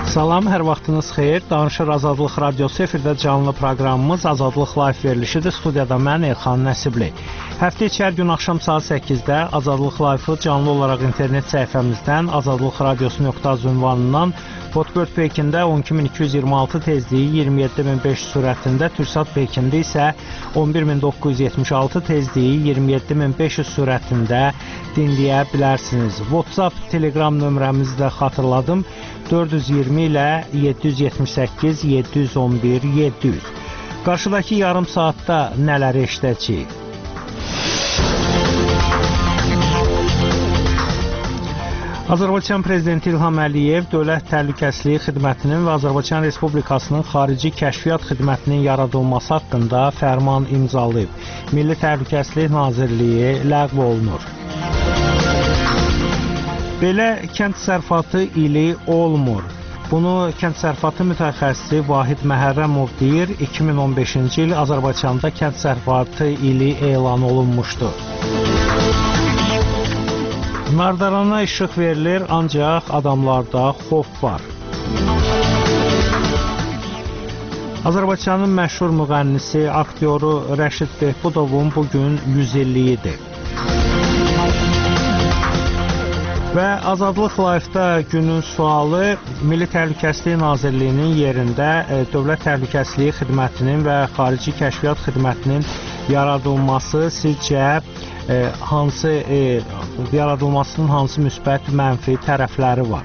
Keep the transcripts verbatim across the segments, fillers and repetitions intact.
Salam, hər vaxtınız xeyir. Danışır Azadlıq Radiosu efirdə canlı proqramımız Azadlıq Live verilişidir. Studiyada mən Elxan Nəsibli. Həftə içi hər gün axşam saat səkkizdə Azadlıq Live-ı canlı olaraq internet səhifəmizdən azadlıq radiosu nöqtə az ünvanından Podbird Pekində on iki min iki yüz iyirmi altı tezliyi iyirmi yeddi min beş yüz sürətində, Türksat Pekində isə on bir min doqquz yüz yetmiş altı tezliyi iyirmi yeddi min beş yüz sürətində dinləyə bilərsiniz. WhatsApp, Telegram nömrəmizi də xatırladım. dörd yüz iyirmi ilə yeddi yüz yetmiş səkkiz yeddi yüz on bir yeddi yüz. Qarşıdakı yarım saatda nələr eşidəcəyik? Azərbaycan Prezidenti İlham Əliyev Dövlət Təhlükəsizlik Xidmətinin və Azərbaycan Respublikasının Xarici Kəşfiyyat Xidmətinin yaradılması haqqında fərman imzalayıb. Milli Təhlükəsizlik Nazirliyi ləğv olunur. Belə kənd təsərrüfatı ili olmur. Bunu kənd təsərrüfatı mütəxəssisi Vahid Məhərrəmov deyir. iki min on beşinci il Azərbaycanda kənd təsərrüfatı ili elan olunmuşdu. Nardarana işıq verilir, ancaq adamlarda xof var. Azərbaycanın məşhur müğənnisi, aktyoru Rəşid Behbudovun bugün yüz illiyidir. Və Azadlıq Live-da günün sualı Milli Təhlükəsizlik Nazirliyinin yerində Dövlət Təhlükəsizlik Xidmətinin və Xarici Kəşfiyyat Xidmətinin yaradılması sizcə e, hansı e, yaradılmasının hansı müsbət, mənfi tərəfləri var?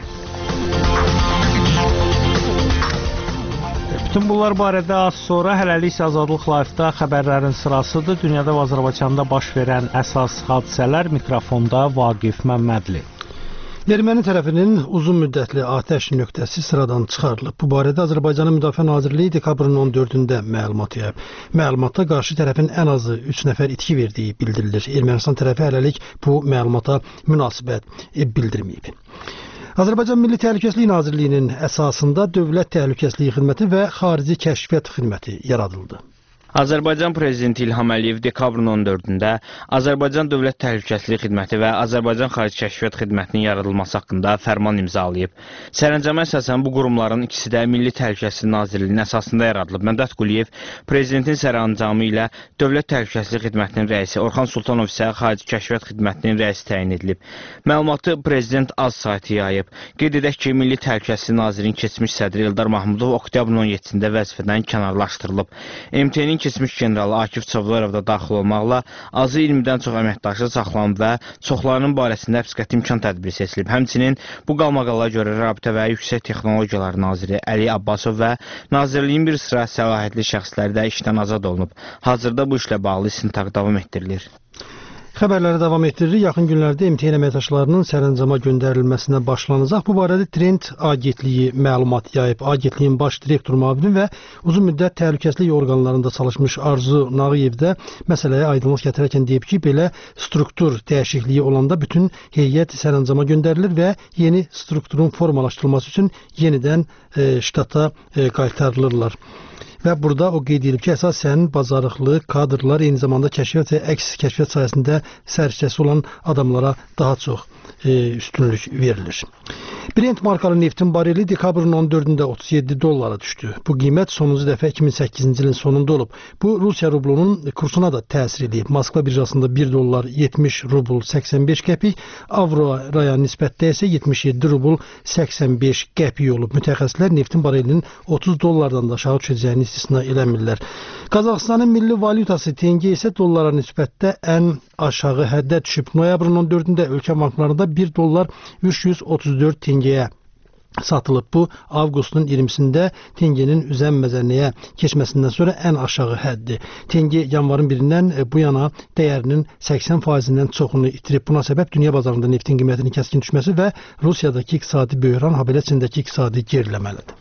Bütün bunlar barədə az sonra, hələlik isə Azadlıq Live-da xəbərlərin sırasıdır. Dünyada və Azərbaycanda baş verən əsas hadisələr. Mikrofonda Vaqif Məmmədli. Erməni tərəfinin uzun müddətli atəş nöqtəsi sıradan çıxarılıb. Bu barədə Azərbaycanın Müdafiə Nazirliyi dekabrın on dördündə məlumat yayıb. Məlumatda qarşı tərəfin ən azı üç nəfər itki verdiyi bildirilir. Ermənistan tərəfi hələlik bu məlumata münasibət bildirməyib. Azərbaycan Milli Təhlükəsizlik Nazirliyinin əsasında Dövlət Təhlükəsizlik Xidməti və Xarici Kəşfiyyat Xidməti yaradıldı. Azərbaycan Prezidenti İlham Əliyev dekabrın on dördündə Azərbaycan Dövlət Təhlükəsizlik Xidməti və Azərbaycan Xarici Kəşfiyyat Xidmətinin yaradılması haqqında fərman imzalayıb. Sərəncama əsasən bu qurumların ikisi də Milli Təhlükəsizlik Nazirliyinin əsasında yaradılıb. Məmməd Quliyev Prezidentin sərəncamı ilə Dövlət Təhlükəsizlik Xidmətinin rəisi, Orxan Sultanov isə Xarici Kəşfiyyat Xidmətinin rəisi təyin edilib. Məlumatı Prezident Az saytı yayıb. Qeyd edək ki, Milli Təhlükəsizlik Nazirliyinin keçmiş sədri İldar Mahmudov oktyabrın on yeddisində vəzifədən kənarlaşdırılıb. M T N-in keçmiş generalı Akif Çavdarov da daxil olmaqla azı iyirmidən çox əməkdaşı saxlanıb və çoxlarının barəsində həbs qəti imkan tədbiri seçilib. Həmçinin bu qalmaqala görə Rabitə və Yüksək Texnologiyalar Naziri Əli Abbasov və Nazirliyin bir sıra səlahiyyətli şəxsləri də işdən azad olunub. Hazırda bu işlə bağlı istintaq davam etdirilir. Xəbərləri davam etdiririk. Yaxın günlərdə M T N əməkdaşlarının sərəncama göndərilməsinə başlanacaq. Bu barədə Trend Agentliyi məlumat yayıb. Agentliyin baş direktor müavini və uzun müddət təhlükəsizlik orqanlarında çalışmış Arzu Nağıyev də məsələyə aydınlıq gətirərkən deyib ki, belə struktur dəyişikliyi olanda bütün heyət sərəncama göndərilir və yeni strukturun formalaşdırılması üçün yenidən e, ştata e, qaytarılırlar. Və burada o qeyd edilib ki, əsasən bacarıqlı kadrlar eyni zamanda kəşfiyyat və əks kəşfiyyat sayəsində səriştəsi olan adamlara daha çox e, üstünlük verilir. Brent markalı neftin bareli dekabrın on dördündə otuz yeddi dollara düşdü. Bu qiymət sonuncu dəfə iki min səkkizinci ilin sonunda olub. Bu Rusiya rublunun kursuna da təsir edib. Moskva birjasında bir dollar yetmiş rubl səksən beş qəpik, avraya nisbətdə isə yetmiş yeddi rubl səksən beş qəpik olub. Mütəxəssislər neftin barelinin otuz dollardan da aşağı düşəcəyini istisna eləmirlər. Qazaxıstanın milli valyutası tenge isə dollara nisbətdə ən aşağı həddə düşüb. Noyabrın on dördündə ölkə banklarında bir dollar üç yüz otuz dörd tengəyə satılıb. Bu, avqustun iyirmisində tengenin üzən məzənnəyə keçməsindən sonra ən aşağı həddir. Tenge yanvarın birindən bu yana dəyərinin səksən faizindən çoxunu itirib. Buna səbəb dünya bazarında neftin qiymətinin kəskin düşməsi və Rusiyadakı iqtisadi böhran, habelə Çindəki iqtisadi geriləməlidir.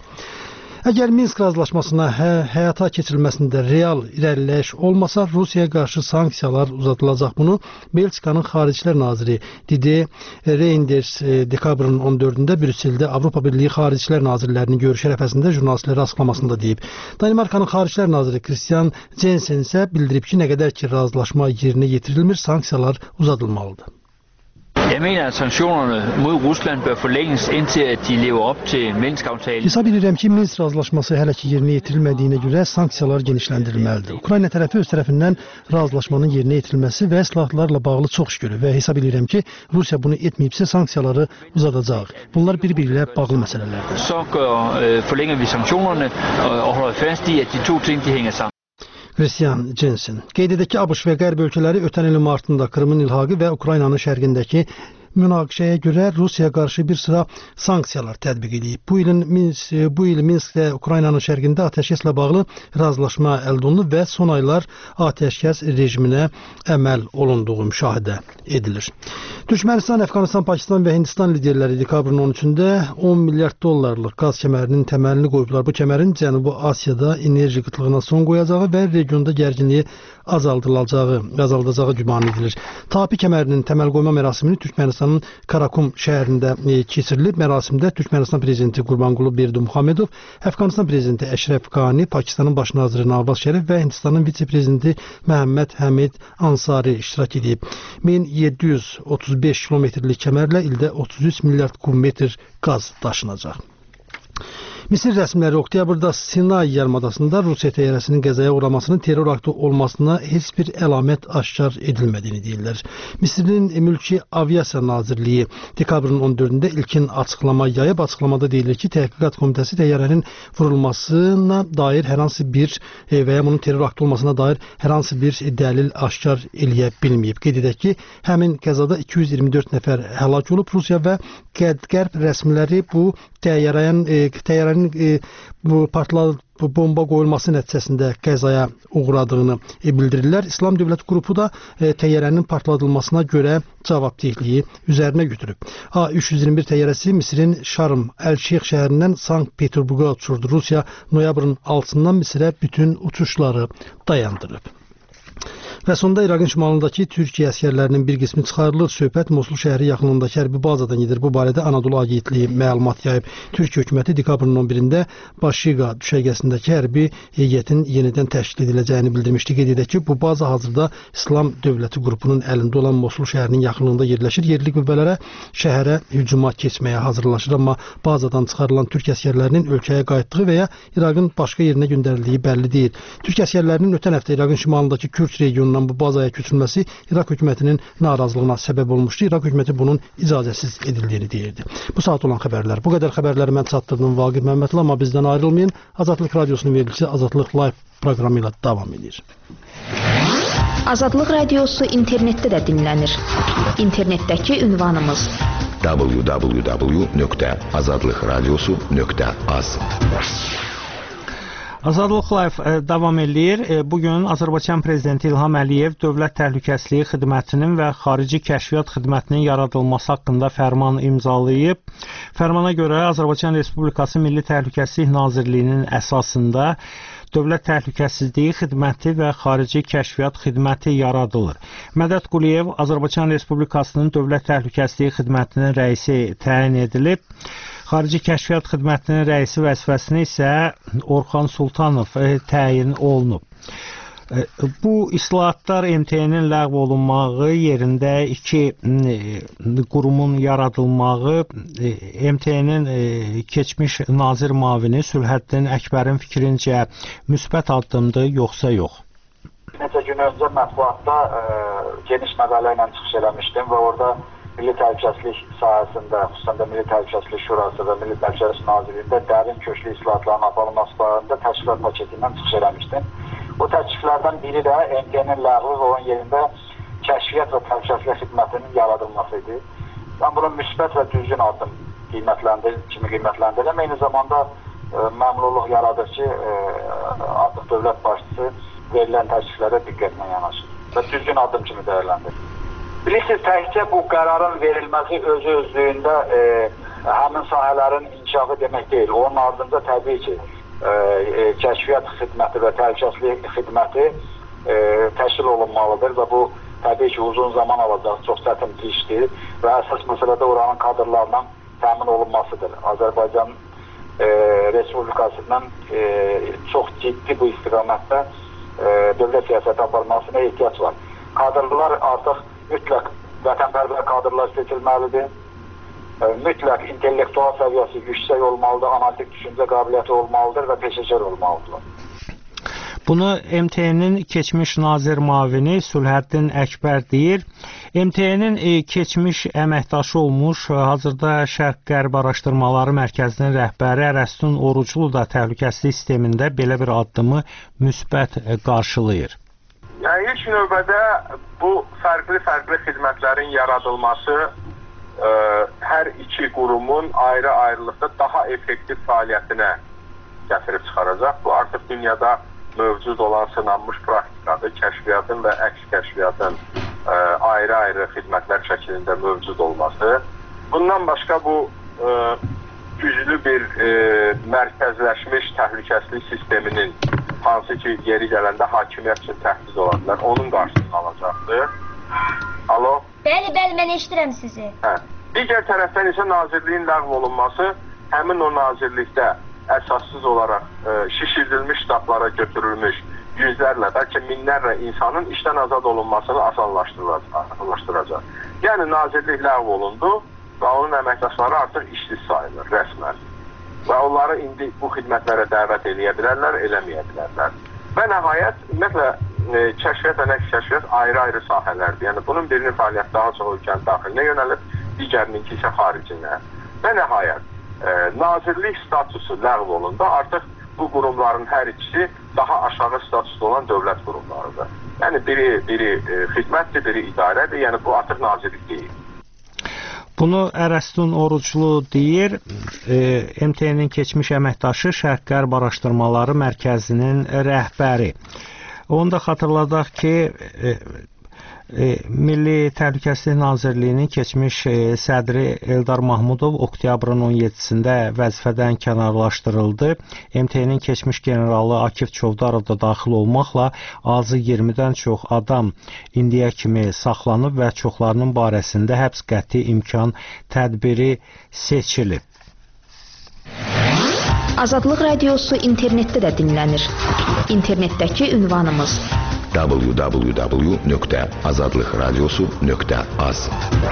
Əgər Minsk razılaşmasına hə, həyata keçirilməsində real irəliləyiş olmasa, Rusiyaya qarşı sanksiyalar uzadılacaq. Bunu Belçikanın Xaricilər Naziri Didier Reynders dekabrın on dördündə Brüsseldə Avropa Birliyi Xaricilər Nazirlərinin görüşü ərəfəsində jurnalistlərə açıqlamasında deyib. Danimarkanın Xaricilər Naziri Christian Jensen isə bildirib ki, nə qədər ki razılaşma yerinə yetirilmir, sanksiyalar uzadılmalıdır. Jeg mener, at sanktionerne mod Rusland bør forlænges indtil at de lever op til Minsk-aftalen. Hesab edirəm ki, Minsk razılaşması hələ ki yerinə yetirilmədiyinə görə sanksiyalar genişləndirilməlidir. Ukrayna tərəfi öz tərəfindən razılaşmanın yerinə yetirilməsi və silahlarla bağlı çox iş görür və hesab edirəm ki, Rusiya bunu etməyibsə sanksiyaları uzadacaq. Bunlar bir-biri ilə bağlı məsələlərdir. Så gør, øh, forlænger vi sanktionerne og holder fast i, at de to ting de hænger sammen. Christian Jensen. Qeyd edək ki, ABŞ və Qərb ölkələri ötən ilin martında Krımın ilhaqı və Ukraynanın şərqindəki münaqişəyə görə Rusiyaya qarşı bir sıra sanksiyalar tətbiq edib. Bu ilin Minsk, bu il Minskdə Ukraynanın şərqində atəşkəslə bağlı razılaşma əldə olunub və son aylar atəşkəs rejiminə əməl olunduğu müşahidə edilir. Türkmənistan, Əfqanistan, Pakistan və Hindistan liderləri dekabrın on üçündə on milyard dollarlıq qaz kəmərinin təməlini qoyublar. Bu kəmərin Cənubi Asiyada enerji qıtlığına son qoyacağı və regionda gərginliyi azaldılacağı, azaldacağı güman edilir. Tapi kəmərinin təməl qoyma mərasimini Türkmənistanın Karakum şəhərində keçirilib. Mərasimdə Türkmənistan prezidenti Qurbanqulu Berdimuhamedov, Əfqanistan prezidenti Əşrəf Qani, Pakistanın baş naziri Nawaz Şərif və Hindistanın vitse-prezidenti Məhəmməd Həmid Ansari iştirak edib. min yeddi yüz otuz beş kilometrlik kəmərlə ildə otuz üç milyard kubmetr qaz daşınacaq. Misir rəsmiləri oktyabrda Sinay yarımadasında Rusiya təyyarəsinin qəzaya uğramasının terror aktı olmasına heç bir əlamət aşkar edilmədiyini deyirlər. Misirin Mülki Aviasiya Nazirliyi dekabrın on dördündə ilkin açıqlama yayıb. Açıqlamada deyilir ki, təhqiqat komitəsi təyyarənin vurulmasına dair hər hansı bir və ya bunun terror aktı olmasına dair hər hansı bir dəlil aşkar eləyə bilməyib. Qeyd edək ki, həmin qəzada iki yüz iyirmi dörd nəfər həlak olub. Rusiya və Qərb rəsmiləri bu təyyarənin təyyarənin E, bu partladı bu bomba qoyulması nəticəsində qəzaya uğradığını e, bildirirlər. İslam Dövlət qrupu da e, təyyarənin partladılmasına görə cavabdehliyi üzərinə götürüb. A üç yüz iyirmi bir təyyarəsi Misirin Şarm Əl-Şeyx şəhərindən Sankt-Peterburqa uçurdu. Rusiya noyabrın altısından Misirə bütün uçuşları dayandırıb. Və sonda İraqın şimalındakı Türkiyə əsgərlərinin bir qismi çıxarılır. Söhbət Mosul şəhəri yaxınlığındakı hərbi bazadan gedir. Bu barədə Anadolu Agentliyi məlumat yayıb. Türkiyə hökuməti dekabrın on birində Başiqa düşərgəsindəki hərbi heyətin yenidən təşkil ediləcəyini bildirmişdi. Qeyd edək ki, bu baza hazırda İslam Dövləti qrupunun əlində olan Mosul şəhərinin yaxınlığında yerləşir. Yerli qüvvələrə şəhərə hücuma keçməyə hazırlaşır, amma bazadan çıxarılan Türk əsgərlərinin ölkəyə qayıtdığı və ya İraqın başqa yerinə göndərildiyi bəlli deyil. Türk əsgərlərinin ötən həftə İraqın şimalındakı Kürd regionundan bu bazaya köçürülməsi İraq hökumətinin narazılığına səbəb olmuşdu. İraq hökuməti bunun icazəsiz edildiyini deyirdi. Bu saat olan xəbərlər. Bu qədər xəbərləri mən çatdırdım Vaqif Məmmədli, amma bizdən ayrılmayın. Azadlıq Radiosunun verilişi Azadlıq Live proqramı ilə davam edir. Azadlıq Radiosu internetdə də dinlənir. İnternetdəki ünvanımız w w w nöqtə azadlıqradiosu nöqtə az. Azadlıq Live davam edir. Bugün Azərbaycan Prezidenti İlham Əliyev Dövlət Təhlükəsizliyi Xidmətinin və Xarici Kəşfiyyat Xidmətinin yaradılması haqqında fərman imzalayıb. Fərmana görə Azərbaycan Respublikası Milli Təhlükəsizlik Nazirliyinin əsasında Dövlət Təhlükəsizliyi Xidməti və Xarici Kəşfiyyat Xidməti yaradılır. Mədəd Quliyev Azərbaycan Respublikasının Dövlət Təhlükəsizliyi Xidmətinin rəisi təyin edilib. Xarici Kəşfiyyat Xidmətinin rəisi vəzifəsinə isə Orxan Sultanov təyin olunub. Bu islahatlar M T N-in ləğv olunmağı, yerində iki qurumun yaradılmağı M T N-in keçmiş nazir mavini Sülhəddin Əkbərin fikrincə müsbət addımdır, yoxsa yox? Neçə gün öncə mətbuatda geniş məqalə ilə çıxış eləmişdim və orada Milli Təhlükəsizlik sahəsində, xüsusən də Milli Təhlükəsizlik Şurası və Milli Təhlükəsizlik Nazirliyində dərin köklü islahatların aparılması barəsində təkliflər paketindən çıxış eləmişdim. Bu təkliflərdən biri də M T N-in ləğvi və onun yerində kəşfiyyat və təhlükəsizlik xidmətinin yaradılması idi. Mən bunu müsbət və düzgün addım qiymətləndir, kimi qiymətləndirirəm. Eyni zamanda e, məmnunluq yaradır ki, e, artıq dövlət başçısı verilən təkliflərə diqqətlə yanaşır və düzgün addım kimi dəyərləndirir. Bilirsiniz, təkcə bu qərarın verilməsi özü özlüyündə e, həmin sahələrin inkişafı demək deyil. Onun ardınca təbii ki, e, e, kəşfiyyat xidməti və təhlükəsizlik xidməti e, təşkil olunmalıdır və bu təbii ki, uzun zaman alacaq, çox çətin bir işdir və əsas məsələdə oranın kadrlarla təmin olunmasıdır. Azərbaycan e, Respublikasından e, çox ciddi bu istiqamətdə e, dövlət siyasəti aparılmasına ehtiyac var. Kadrlar artıq mütləq vətənpərvər kadrlar seçilməlidir. Mütləq intellektual səviyyəsi yüksək olmalıdır, analitik düşüncə qabiliyyəti olmalıdır və peşəkar olmalıdır. Bunu M T N-in keçmiş nazir müavini Sülhəddin Əkbər deyir. M T N-in keçmiş əməkdaşı olmuş, hazırda Şərq-Qərb Araşdırmaları Mərkəzinin rəhbəri Ərəstun Oruclu da təhlükəsizlik sistemində belə bir addımı müsbət qarşılayır. Yəni ilk növbədə bu fərqli-fərqli xidmətlərin yaradılması ə, hər iki qurumun ayrı-ayrılıqda daha effektiv fəaliyyətinə gətirib çıxaracaq. Bu artıq dünyada mövcud olan sınanmış praktikadır. Kəşfiyyatın və əks kəşfiyyatın ə, ayrı-ayrı xidmətlər şəklində mövcud olması. Bundan başqa bu ə, güclü bir ə, mərkəzləşmiş təhlükəsizlik sisteminin, hansı ki yeri gələndə hakimiyyət üçün təhdid ola bilər, onun qarşısını alacaqdır. Alo? Bəli, bəli, mən eşidirəm sizi. Hə. Digər tərəfdən isə nazirliyin ləğv olunması həmin o nazirlikdə əsassız olaraq ə, şişirdilmiş ştatlara götürülmüş yüzlərlə, bəlkə minlərlə insanın işdən azad olunmasını asanlaşdıracaq. Yəni nazirlik ləğv olundu və onun əməkdaşları artıq işsiz sayılır rəsmən. Və onları indi bu xidmətlərə dəvət eləyə bilərlər, eləməyə bilərlər. Və nəhayət, ümumiyyətlə, e, kəşfiyyat və nəqs kəşfiyyat ayrı-ayrı sahələrdir. Yəni bunun birinin fəaliyyəti daha çox ölkənin daxilinə yönəlib, digərininki isə xaricinə. Və nəhayət, e, nazirlik statusu ləğv olundu. Artıq bu qurumların hər ikisi daha aşağı statusda olan dövlət qurumlarıdır. Yəni biri, biri e, xidmətdir, biri idarədir. Yəni bu artıq nazirlik deyil. Bunu Ərəstun Oruclu deyir, e, M T N-in keçmiş əməkdaşı Şərq-Qərb Araşdırmaları Mərkəzinin rəhbəri. Onu da xatırladaq ki, e, e, Milli Təhlükəsizlik Nazirliyinin keçmiş e, sədri Eldar Mahmudov oktyabrın on yeddisində vəzifədən kənarlaşdırıldı. M T N-in keçmiş generalı Akif Çovdarov da daxil olmaqla azı iyirmidən çox adam indiyə kimi saxlanıb və çoxlarının barəsində həbs qəti imkan tədbiri seçilib. Azadlıq Radiosu internetdə də dinlənir. İnternetdəki ünvanımız w w w nöqtə azadlıqradiosu nöqtə az.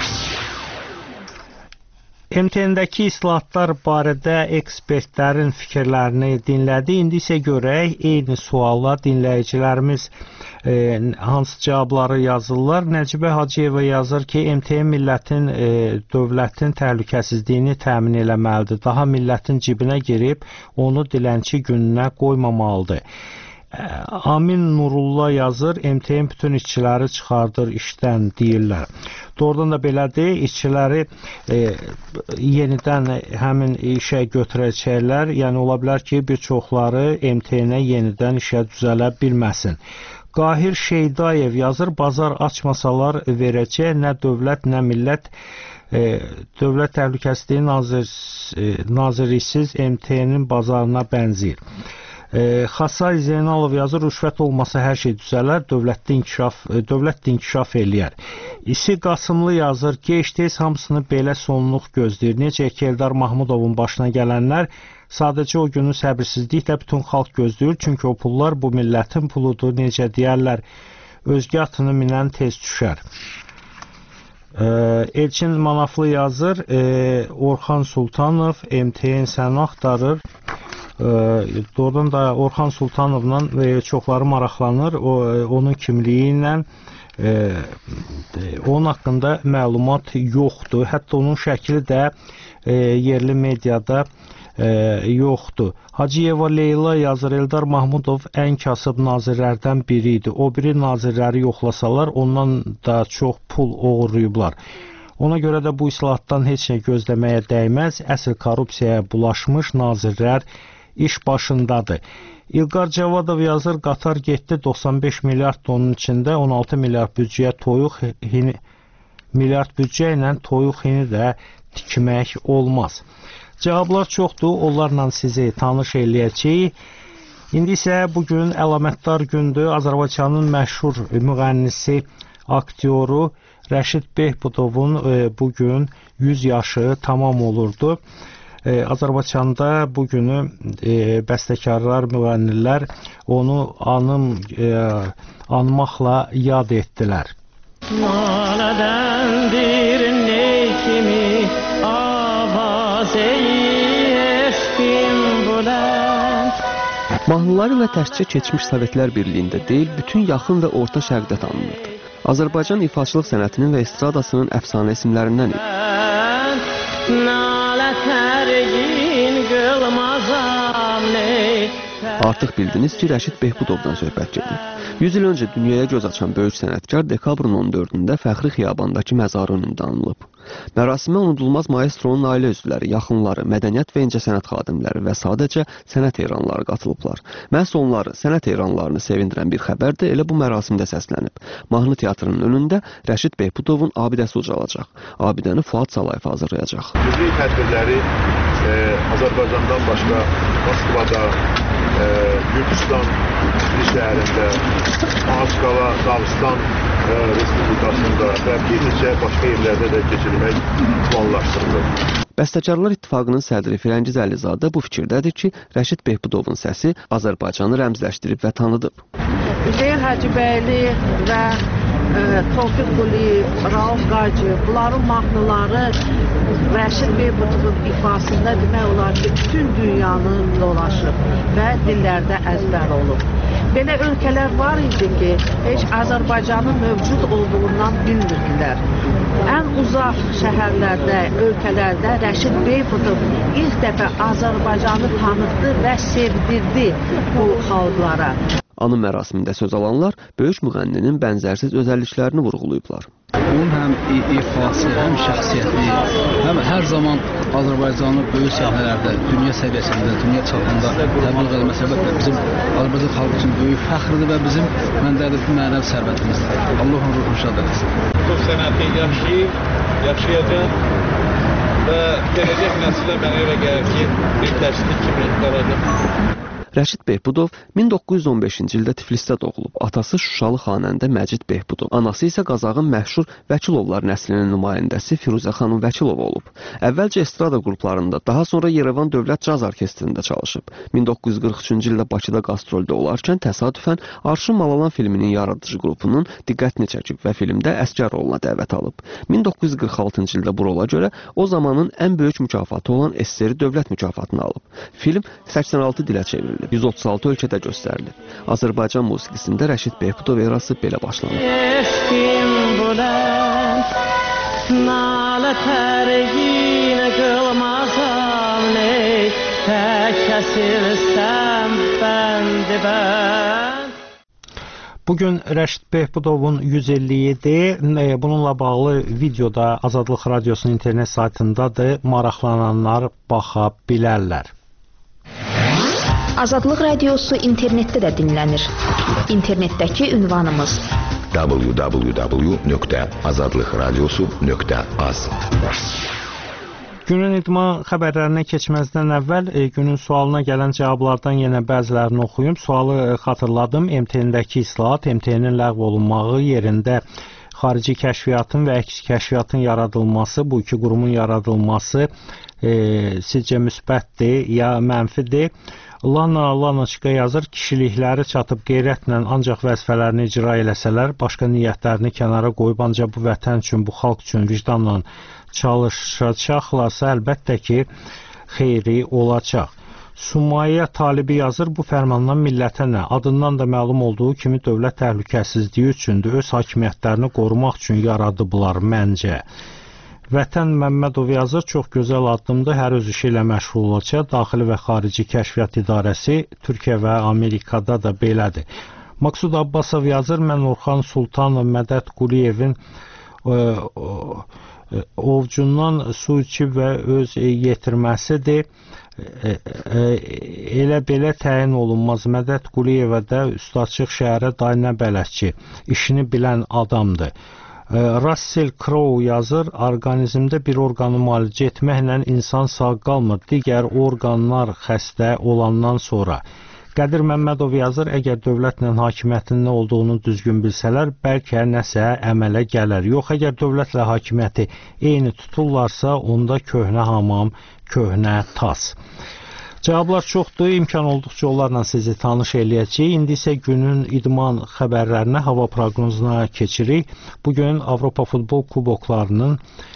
M T N-dəki islahatlar barədə ekspertlərin fikirlərini dinlədi. İndi isə görək, eyni sualla dinləyicilərimiz e, hansı cavabları yazırlar. Nəcibə Hacıyeva yazır ki, M T N millətin, e, dövlətin təhlükəsizliyini təmin eləməlidir. Daha millətin cibinə girib onu dilənçi gününə qoymamalıdır. Amin Nurullah yazır, M T N bütün işçiləri çıxardır işdən deyirlər. Doğrudan da belədir, işçiləri e, yenidən həmin işə götürəcəklər. Yəni ola bilər ki, bir çoxları M T N-ə yenidən işə düzələ bilməsin. Qahir Şeydayev yazır, bazar açmasalar verəcək, nə dövlət, nə millət e, Dövlət Təhlükəsizliyi nazir, e, nazirisiz M T N-in bazarına bənzəyir. E, Xasay Zeynalov yazır, rüşvət olmasa hər şey düzələr, dövlət inkişaf, dövlət inkişaf eləyər. İsi Qasımlı yazır, geç tez hamısını belə sonluq gözləyir. Necə ki, Eldar Mahmudovun başına gələnlər sadəcə o günü səbirsizliklə bütün xalq gözləyir, çünki o pullar bu millətin puludur, necə deyərlər, özgə atını minən tez düşər. E, Elçin Manaflı yazır, e, Orxan Sultanov M T N səni axtarır. Doğrudan da Orxan Sultanovla e, çoxları maraqlanır, o, e, onun kimliyi ilə e, onun haqqında məlumat yoxdur. Hətta onun şəkli də e, yerli mediada e, yoxdur. Hacıyeva Leyla yazır, Eldar Mahmudov ən kasıb nazirlərdən biri idi. O biri nazirləri yoxlasalar, ondan da çox pul oğurlayıblar. Ona görə də bu islahatdan heç nə gözləməyə dəyməz. Əsl korrupsiyaya bulaşmış nazirlər iş başındadır. İlqar Cavadov yazır, Qatar getdi doxsan beş milyard tonun içində on altı milyard büdcəyə toyuq hini, milyard büdcə ilə toyuq hini də tikmək olmaz. Cavablar çoxdur, onlarla sizi tanış eləyəcəyik. İndi isə bugün əlamətdar gündür. Azərbaycanın məşhur müğənnisi, aktyoru Rəşid Behbudovun e, bugün yüz yaşı tamam olurdu. Ee, Azərbaycanda bugünü e, bəstəkarlar, müğənnilər onu anım, e, anmaqla yad etdilər. Nalədəndir ney kimi avaz eşqim bulənd. Mahnıları ilə tərsçə keçmiş Sovetlər Birliyində deyil, bütün yaxın və orta şərqdə tanınırdı. Azərbaycan ifaçılıq sənətinin və estradasının əfsanə isimlərindən idi. Artıq bildiniz ki, Rəşid Behbudovdan söhbət gedir. yüz il öncə dünyaya göz açan böyük sənətkar dekabrın on dördündə Fəxri Xiyabandakı məzarı önündə anılıb. Mərasimə unudulmaz maestronun ailə üzvləri, yaxınları, mədəniyyət və incəsənət xadimləri və sadəcə sənət heyranları qatılıblar. Məhz onları, sənət heyranlarını sevindirən bir xəbər də elə bu mərasimdə səslənib. Mahnı teatrının önündə Rəşid Behbudovun abidəsi ucalacaq. Abidəni Fuad Salayev hazırlayacaq. Müzik tədbirləri e, Azərbaycandan başqa Moskvada, e, Gürcistan şəhərində, Ağaçqala, Dağıstan e, Respublikasında və bir neçə başqa yerlərdə də keçirilmək planlaşdırılır. Bəstəkarlar İttifaqının sədri Firəngiz Əlizadə bu fikirdədir ki, Rəşid Behbudovun səsi Azərbaycanı rəmzləşdirib və tanıdıb. Üzeyir Hacıbəyli və e, Tofiq Quliyev, Rauf Qacı, bunların mahnıları Rəşid Behbudovun ifasında demək olar ki, bütün dünyanı dolaşıb və dillərdə əzbər olub. Belə ölkələr var idi ki, heç Azərbaycanın mövcud olduğundan bilmirdilər. Ən uzaq şəhərlərdə, ölkələrdə Rəşid Behbudov ilk dəfə Azərbaycanı tanıtdı və sevdirdi bu xalqlara. Anı mərasimində söz alanlar böyük müğənninin bənzərsiz özəlliklərini vurğulayıblar. Onun həm ifası, həm şəxsiyyəti, həm hər zaman Azərbaycanı böyük səhnələrdə, dünya səviyyəsində, dünya çapında təbliğ etməsi əlbəttə bizim Azərbaycan xalqı üçün böyük fəxrdir və bizim məndəliyyətli mənəvi sərvətimizdir. Allah onun ruhunu şad eləsin. Bu sənəti yaşayıb, yaşayacaq və gələcək nəsillə mənə elə gəlir ki, bir təşkil kimi qalacaq. Rəşid Behbudov min doqquz yüz on beşinci ildə Tiflisdə doğulub. Atası Şuşalı xanəndə Məcid Behbudov. Anası isə Qazağın məşhur Vəkilovlar nəslinin nümayəndəsi Firuzə xanım Vəkilova olub. Əvvəlcə estrada qruplarında, daha sonra Yerevan Dövlət Caz Orkestrində çalışıb. min doqquz yüz qırx üçüncü ildə Bakıda qastrolda olarkən təsadüfən Arşın Malalan filminin yaradıcı qrupunun diqqətini çəkib və filmdə əsgər roluna dəvət alıb. min doqquz yüz qırx altıncı ildə bu rola görə o zamanın ən böyük mükafatı olan S S R dövlət mükafatını alıb. Film səksən altı dilə çevrilib. yüz otuz altı ölkədə göstərilib. Azərbaycan musiqisində Rəşid Behbudov erası belə başlanıb. Eşqim bulənd, nalə tərgin qılmazam ney, tək kəsilsəm bəndi bənd. Bugün Rəşid Behbudovun yüz illiyidir. Bununla bağlı videoda Azadlıq Radiosunun internet saytındadır. Maraqlananlar baxa bilərlər. Azadlıq Radiosu internetdə də dinlənir. İnternetdəki ünvanımız w w w nöqtə azadlıq radiosu nöqtə az. Günün idman xəbərlərinə keçməzdən əvvəl e, günün sualına gələn cavablardan yenə bəzilərini oxuyum. Sualı e, xatırladım. M T N-dəki islahat, M T N-in ləğv olunmağı yerində xarici kəşfiyyatın və əks kəşfiyyatın yaradılması, bu iki qurumun yaradılması e, sizcə müsbətdir ya mənfidir? Lana Lanaçka yazır, kişilikləri çatıb qeyrətlə ancaq vəzifələrini icra eləsələr, başqa niyyətlərini kənara qoyub ancaq bu vətən üçün, bu xalq üçün vicdanla çalışacaqlarsa, əlbəttə ki, xeyri olacaq. Sumayyə Talibi yazır, bu fərmandan millətə nə? Adından da məlum olduğu kimi dövlət təhlükəsizliyi üçündür, öz hakimiyyətlərini qorumaq üçün yaradıblar məncə. Vətən Məmmədov yazır, çox gözəl addımdır, hər öz işi ilə məşğul olacaq. Daxili və xarici kəşfiyyat idarəsi Türkiyə və Amerikada da belədir. Maksud Abbasov yazır, mən Orxan Sultanov Mədət Quliyevin e, e, ovcundan su içib və öz e, yetirməsidir. E, e, elə belə təyin olunmaz. Mədət Quliyevə də Ustadçıq şəhərə dayə bələdçi, işini bilən adamdır. Russell Crowe yazır, orqanizmdə bir orqanı müalicə etməklə insan sağ qalmır, digər orqanlar xəstə olandan sonra. Qədir Məmmədov yazır, əgər dövlətlə hakimiyyətin nə olduğunu düzgün bilsələr, bəlkə nəsə əmələ gələr. Yox, əgər dövlətlə hakimiyyəti eyni tuturlarsa, onda köhnə hamam, köhnə tas. Cavablar çoxdur, imkan olduqca onlarla sizi tanış eləyəcəyik. İndi isə günün idman xəbərlərinə, hava proqnozuna keçirik. Bugün Avropa Futbol Kuboklarının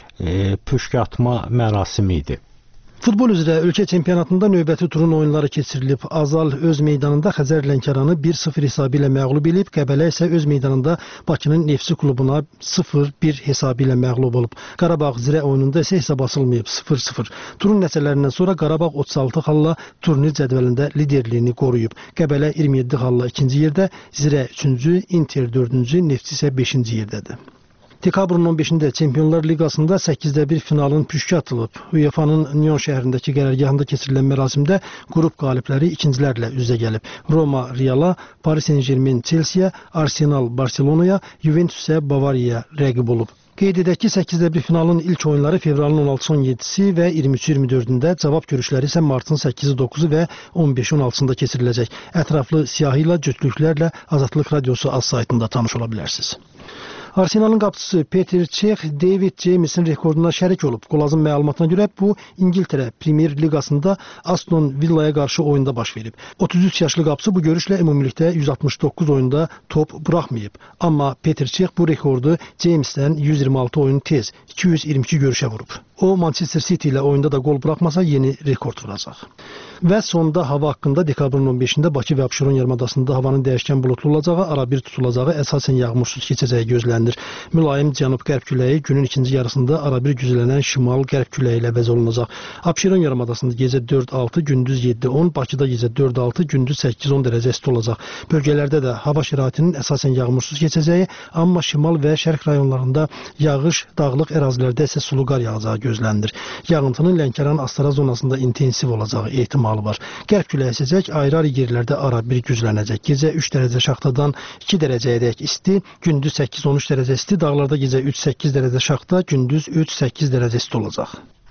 e, püşkatma mərasimi idi. Futbol üzrə ölkə çempionatında növbəti turun oyunları keçirilib. Azal öz meydanında Xəzər Lənkəranı bir sıfır hesabı ilə məğlub edib. Qəbələ isə öz meydanında Bakının Neftçi klubuna sıfır bir hesabı ilə məğlub olub. Qarabağ Zirə oyununda isə hesab açılmayıb sıfır sıfır. Turun nəticələrindən sonra Qarabağ otuz altı xalla turnir cədvəlində liderliyini qoruyub. Qəbələ iyirmi yeddi xalla ikinci yerdə, Zirə üçüncü, Inter dördüncü, Neftçi isə beşinci yerdədir. Dekabrın on beşində Çempionlar Liqasında səkkizdə bir finalın püşkü atılıb. UEFA-nın Nyon şəhərindəki qərargahında keçirilən mərasimdə qrup qalibləri ikincilərlə üz-üzə gəlib. Roma Reala, Paris Saint-Germain Chelsea-yə, Arsenal Barcelonaya, Juventus isə Bavariyaya rəqib olub. Qeyd edək ki, səkkizdə bir finalın ilk oyunları fevralın on altısı on yeddisi və iyirmi üçü iyirmi dördündə, cavab görüşləri isə martın səkkizi doqquzu və on beşi on altısında keçiriləcək. Ətraflı siyahı ilə cütlüklərlə Azadlıq Radiosu az saytında tanış ola bilərsiniz. Arsenalın qapıçısı Peter Cech David James'in rekorduna şərik olub. Qolazın məlumatına görə bu İngiltərə Premier Liqasında Aston Villa'ya qarşı oyunda baş verib. otuz üç yaşlı qapıçı bu görüşlə ümumilikdə yüz altmış doqquz oyunda top buraxmayıb. Amma Peter Cech bu rekordu James'dən yüz iyirmi altı oyun tez, iki yüz iyirmi iki görüşə vurub. O Manchester City ilə oyunda da gol buraxmasa yeni rekord vuracaq. Və sonda hava haqqında dekabrın on beşində Bakı və Abşeron yarımadasında havanın dəyişkən buludlu olacağı, arabir tutulacağı, əsasən yağmursuz keçəcəyi gözlənilir. Mülayim cənub-qərb küləyi günün ikinci yarısında arabir güclənən şimal-qərb küləyi ilə əvəz olunacaq. Abşeron yarımadasında gecə dörd altı, gündüz yeddi on, Bakıda gecə dörd altı, gündüz səkkiz on dərəcə isti olacaq. Bölgələrdə də hava şəraitinin əsasən yağmursuz keçəcəyi, amma şimal və şərq rayonlarında yağış, dağlıq ərazilərdə isə sulu qar yağacağı gözlənilir. Yağıntının Lənkəran Astara zonasında intensiv olacağı ehtimalı var. Qərb küləyi əsəcək, ayrı-ayrı yerlərdə arabir güclənəcək. Gecə üç dərəcə şaxtadan iki dərəcəyədək isti, gündüz səkkiz on üç dərəcə isti, dağlarda gecə üç səkkiz dərəcə şaxta, gündüz üç səkkiz dərəcə isti olacaq.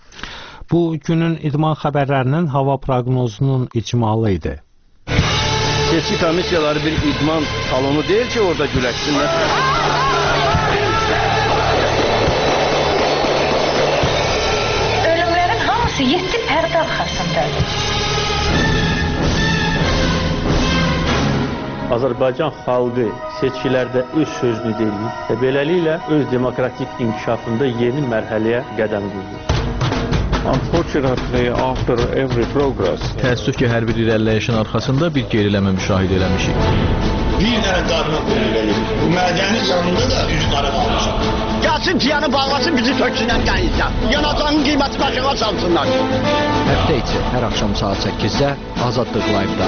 Bu günün idman xəbərlərinin hava proqnozunun icmalı idi. Seçki komissiyaları bir idman salonu deyil ki, orada güləşsinlər. Ölümlərin hamısı yeddi pərdə arxasındadır. Azərbaycan xalqı seçkilərdə öz sözünü deyir və beləliklə öz demokratik inkişafında yeni mərhələyə qədəm qoyur. Unfortunately, after every progress, təəssüf ki, hər bir irəliləyişin arxasında bir geriləmə müşahidə eləmişik. Bir dənə qarına qoyulur. Bu mədənin yanında da üzü qara qalmışlar. Gəlsin piyanı bağlasın, bizi töksünlər gəlirsə. Yanacağın qiyməti başına salsınlar. Həftə içi hər axşam saat səkkizdə Azadlıq Live-da.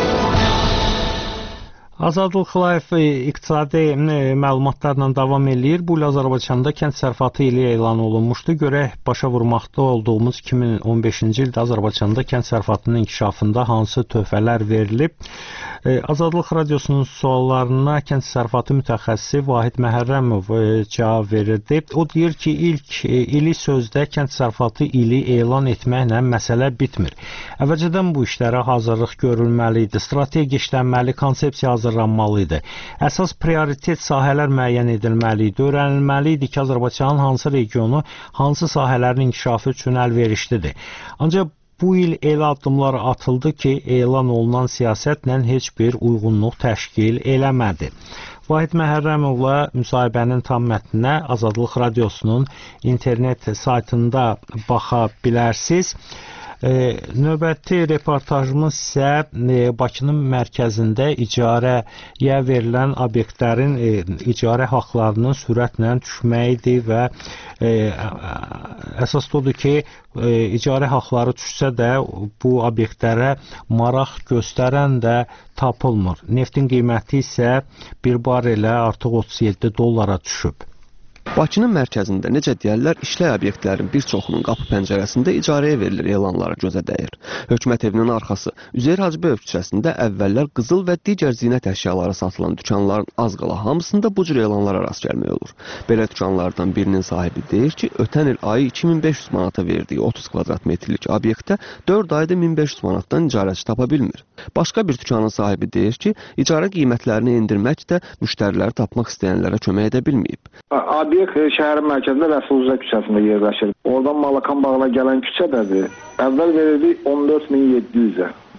Azadlıq Live iqtisadi məlumatlarla davam eləyir. Bu il Azərbaycanda kənd təsərrüfatı ili elan olunmuşdu. Görək başa vurmaqda olduğumuz iki min on beşinci ildə Azərbaycanda kənd təsərrüfatının inkişafında hansı töhfələr verilib? Azadlıq Radiosunun suallarına kənd təsərrüfatı mütəxəssisi Vahid Məhərrəmov cavab verirdi. O deyir ki, ilk ili sözdə kənd təsərrüfatı ili elan etməklə məsələ bitmir. Əvvəlcədən bu işlərə hazırlıq görülməli idi, strategiya işlənməli, konsepsiya hazırlanmalı idi. Əsas prioritet sahələr müəyyən edilməli idi. Öyrənilməli idi ki, Azərbaycanın hansı regionu, hansı sahələrin inkişafı üçün əlverişlidir. Ancaq bu il elə addımlar atıldı ki, elan olunan siyasətlə heç bir uyğunluq təşkil eləmədi. Vahid Məhərrəmovla müsahibənin tam mətninə Azadlıq Radiosunun internet saytında baxa bilərsiniz. E, növbəti reportajımız isə e, Bakının mərkəzində icarəyə verilən obyektlərin e, icarə haqlarının sürətlə düşməyidir və e, əsas odur ki, e, icarə haqları düşsə də bu obyektlərə maraq göstərən də tapılmır. Neftin qiyməti isə bir barelə artıq otuz yeddi dollara düşüb. Bakının mərkəzində necə deyərlər, işlək obyektlərin bir çoxunun qapı pəncərəsində icarəyə verilir elanları gözə dəyir. Hökumət evinin arxası Üzeyir Hacıbəyov küçəsində əvvəllər qızıl və digər zinət əşyaları satılan dükanların az qala hamısında bu cür elanlara rast gəlmək olur. Belə dükanlardan birinin sahibi deyir ki, ötən il ayı iki min beş yüz manata verdiyi otuz kvadrat metrlik obyektdə dörd ayda min beş yüz manatdan icarəçi tapa bilmir. Başqa bir dükanın sahibi deyir ki, icarə qiymətlərini endirmək də müştəriləri tapmaq istəyənlərə kömək edə bilməyib. Obyekt şəhərin mərkəzində Rəsulzə küçəsində yerləşir. Oradan Malakan bağına gələn küçədədir. Əvvəl verildi on dörd min yeddi yüzə.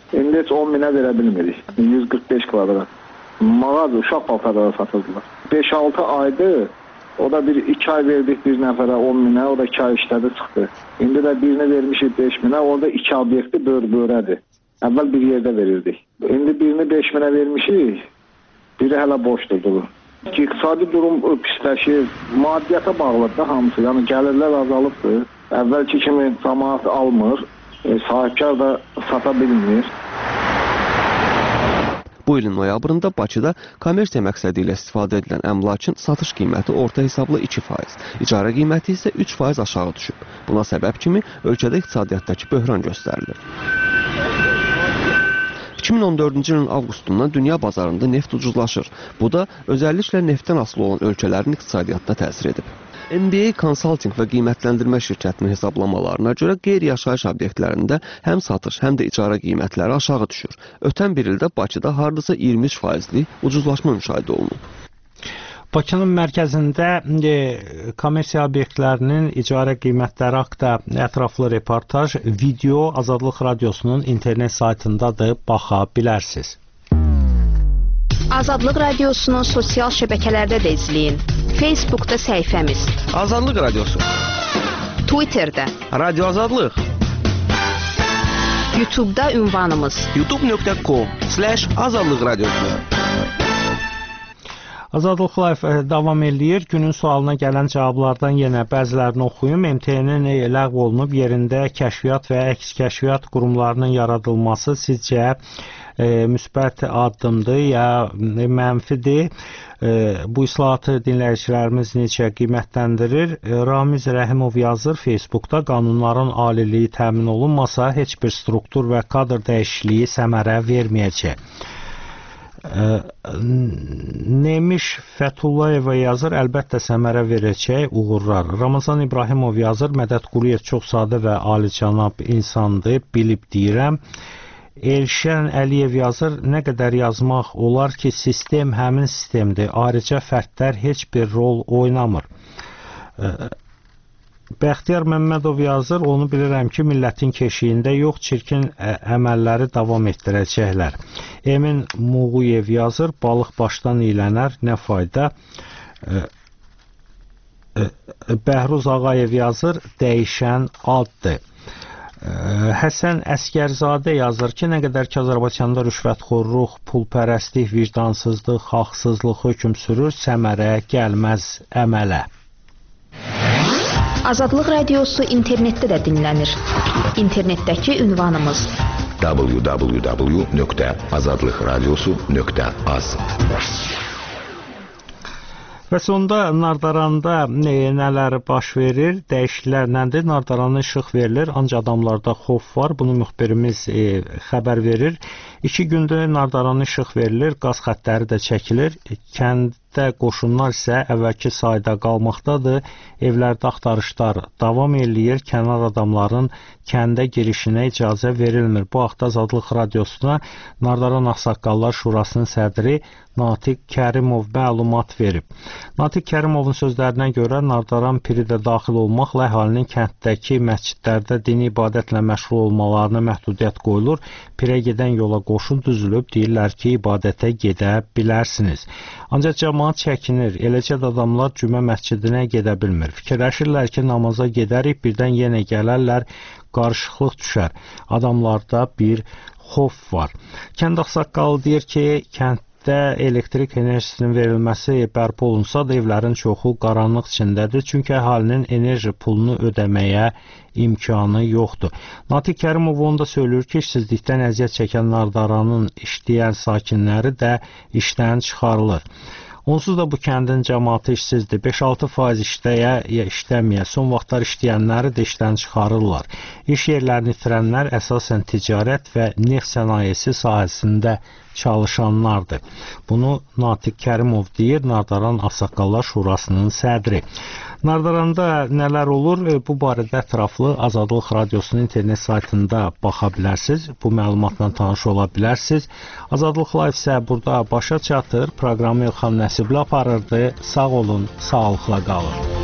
İndi heç on minə verə bilmirik. yüz qırx beş kvadrat. Mağaza, uşaq paltarları satırdılar. beş altı aydır, o da bir iki ay verdik bir nəfərə on minə, o da iki ay işlədi çıxdı. İndi də birini vermişik beş minə, orada iki obyekti bör-börədir. Əvvəl bir yerdə verirdik. İndi birini beş minə vermişik, biri hələ boşdur duru. İqtisadi durum pisləşir, maddiyyata bağlıdır da hamısı. Yəni gəlirlər azalıbdır. Əvvəlki kimi cəmaət almır, e, sahibkar da sata bilmir. Bu ilin noyabrında Bakıda kommersiya məqsədi ilə istifadə edilən əmlakın satış qiyməti orta hesabla iki faiz, icarə qiyməti isə üç faiz aşağı düşüb. Buna səbəb kimi ölkədə iqtisadiyyatdakı böhran göstərilir. iki min on dördüncü ilin avqustundan dünya bazarında neft ucuzlaşır. Bu da özəlliklə neftdən asılı olan ölkələrin iqtisadiyyatına təsir edib. M B A Consulting və qiymətləndirmə şirkətinin hesablamalarına görə qeyri-yaşayış obyektlərində həm satış, həm də icarə qiymətləri aşağı düşür. Ötən bir ildə Bakıda hardasa iyirmi üç faizlik ucuzlaşma müşahidə olunub. Bakının mərkəzində e, kommersiya obyektlərinin icarə qiymətləri haqqında ətraflı reportaj video Azadlıq Radiosunun internet saytındadır, baxa bilərsiniz. Azadlıq Radiosunun sosial şəbəkələrdə də izləyin. Facebookda səhifəmiz Azadlıq Radiosu, Twitterdə Radio Azadlıq, YouTube'da ünvanımız youtube nöqtə com slash azadlıq radiosu. Azadlıq Live davam eləyir. Günün sualına gələn cavablardan yenə bəzilərini oxuyum. M T N-in ləğv olunub yerində kəşfiyyat və əks kəşfiyyat qurumlarının yaradılması sizcə e, müsbət addımdır ya mənfidir? E, bu islahatı dinləyicilərimiz necə qiymətləndirir? E, Ramiz Rəhimov yazır Facebookda, qanunların aliliyi təmin olunmasa heç bir struktur və kadr dəyişikliyi səmərə verməyəcək. Nemiş Fətullayeva yazır, əlbəttə səmərə verəcək, uğurlar. Ramazan İbrahimov yazır, Mədəd Quliyev çox sadə və alicənab insandır, bilib deyirəm. Elşən Əliyev yazır, nə qədər yazmaq olar ki, sistem həmin sistemdir, ayrıca fərdlər heç bir rol oynamır. Bəxtiyar Məmmədov yazır, onu bilirəm ki, millətin keşiyində yox, çirkin əməlləri davam etdirəcəklər. Emin Muğuyev yazır, balıq başdan iylənər, nə fayda. Bəhruz Ağayev yazır, dəyişən addır. Həsən Əskərzadə yazır ki, nə qədər ki, Azərbaycanda rüşvətxorluq, pulpərəstlik, vicdansızlıq, haqsızlıq hökm sürür, səmərə gəlməz əmələ. Azadlıq Radiosu internetdə də dinlənir. İnternetdəki ünvanımız w w w nöqtə azadlıq radiosu nöqtə az. Və sonda Nardaranda e, nələr baş verir, dəyişikliklər nədir? Nardarana işıq verilir, ancaq adamlarda xof var. Bunu müxbirimiz e, xəbər verir. İki gündür Nardarana işıq verilir, qaz xəttləri də çəkilir. Kənddə qoşunlar isə əvvəlki sayda qalmaqdadır. Evlərdə axtarışlar davam eləyir. Kənar adamların kəndə girişinə icazə verilmir. Bu haqda Azadlıq Radiosuna Nardaran Ağsaqqallar Şurasının sədri Natiq Kərimov məlumat verib. Natiq Kərimovun sözlərinə görə Nardaran piri də daxil olmaqla əhalinin kənddəki məscidlərdə dini ibadətlə məşğul olmalarına məhdudiyyət qoyulur. Pirə gedən yola qoşun düzülüb, deyirlər ki, ibadətə gedə bilərsiniz. Ancaq cəmaət çəkinir, eləcə də adamlar cümə məscidinə gedə bilmir. Fikirləşirlər ki, namaza gedərik, birdən yenə gələrlər, qarışıqlıq düşər. Adamlarda bir xof var. Kənd ağsaqqalı deyir ki, kənd elektrik enerjisinin verilməsi bərpa olunsa da evlərin çoxu qaranlıq içindədir, çünki əhalinin enerji pulunu ödəməyə imkanı yoxdur. Natiq Kərimov onu da söylür ki, işsizlikdən əziyyət çəkən Nardaranın işləyən sakinləri də işdən çıxarılır. Onsuz da bu kəndin cəmaatı işsizdir. beş altı faiz işləyə, ya işləməyə, son vaxtlar işləyənləri də işdən çıxarırlar. İş yerlərini itirənlər əsasən ticarət və neft sənayesi sahəsində çalışanlardır. Bunu Natiq Kərimov deyir, Nardaran Ağsaqqallar Şurasının sədri. Nardaranda nələr olur? Bu barədə ətraflı Azadlıq Radiosunun internet saytında baxa bilərsiniz. Bu məlumatla tanış ola bilərsiniz. Azadlıq Live isə burada başa çatır. Proqramı İlxan Nəsibli aparırdı. Sağ olun, sağlıqla qalın.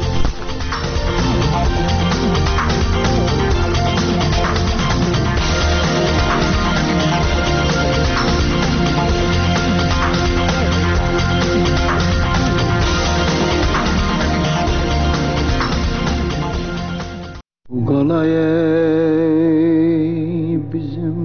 qalay bizim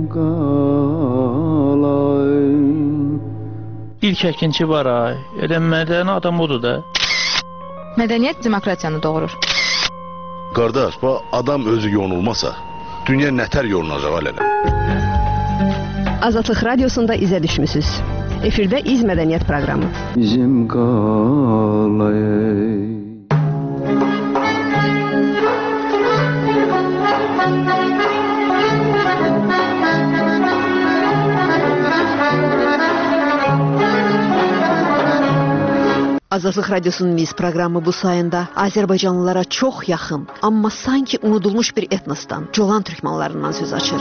qalay. İlk əkinçi var ay. Elə mədəni adam odur da. Mədəniyyət demokratiyanı doğurur. Qardaş, bu adam özü yonulmasa, dünya nətər yonulacaq alələ? Azadlıq Radiosunda izə düşmüsünüz. Efirdə İz Mədəniyyət proqramı. Bizim qalay. Azadlıq Radiosunun Miz proqramı bu sayında Azərbaycanlılara çox yaxın, amma sanki unudulmuş bir etnosdan, Colan türkmanlarından söz açır.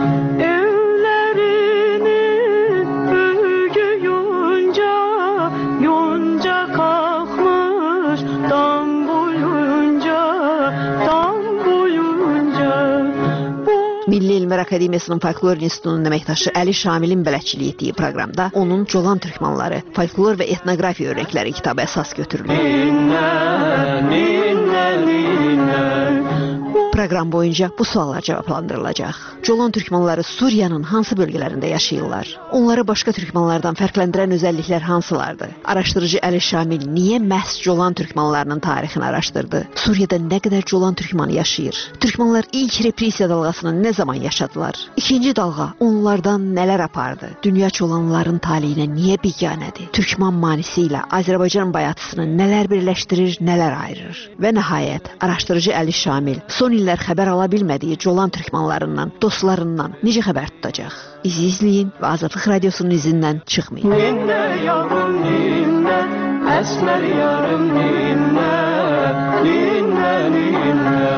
Evlərinin bölgü yonca, yonca qalxmış, dam boyunca, dam boyunca. Milli Elmlər Akademiyasının Folklor İnstitutunun əməkdaşı Əli Şamilin bələdçilik etdiyi proqramda onun Colan türkmanları, folklor və etnografiya örnəkləri kitabı əsas götürülür. Proqram boyunca bu suallar cavablandırılacaq. Colan türkmanları Suriyanın hansı bölgələrində yaşayırlar? Onları başqa türkmanlardan fərqləndirən özəlliklər hansılardır? Araşdırıcı Əli Şamil niyə məhz Colan türkmanlarının tarixini araşdırdı? Suriyada nə qədər Colan türkmanı yaşayır? Türkmanlar ilk repressiya dalğasını nə zaman yaşadılar? İkinci dalğa onlardan nələr apardı? Dünya Colanların taleyinə niyə biganədir? Türkman manisi ilə Azərbaycan bayatısını nələr birləşdirir, nələr ayırır? Və nəhayət, araşdırıcı Əli Şamil son illər xəbər ala bilmədiyi Colan türkmanlarından, dostlarından necə xəbər tutacaq? İzi izləyin və Azadlıq Radiosunun izindən çıxmayın. Ninə yavrum ninə, əsmər yarım ninə, ninə ninə.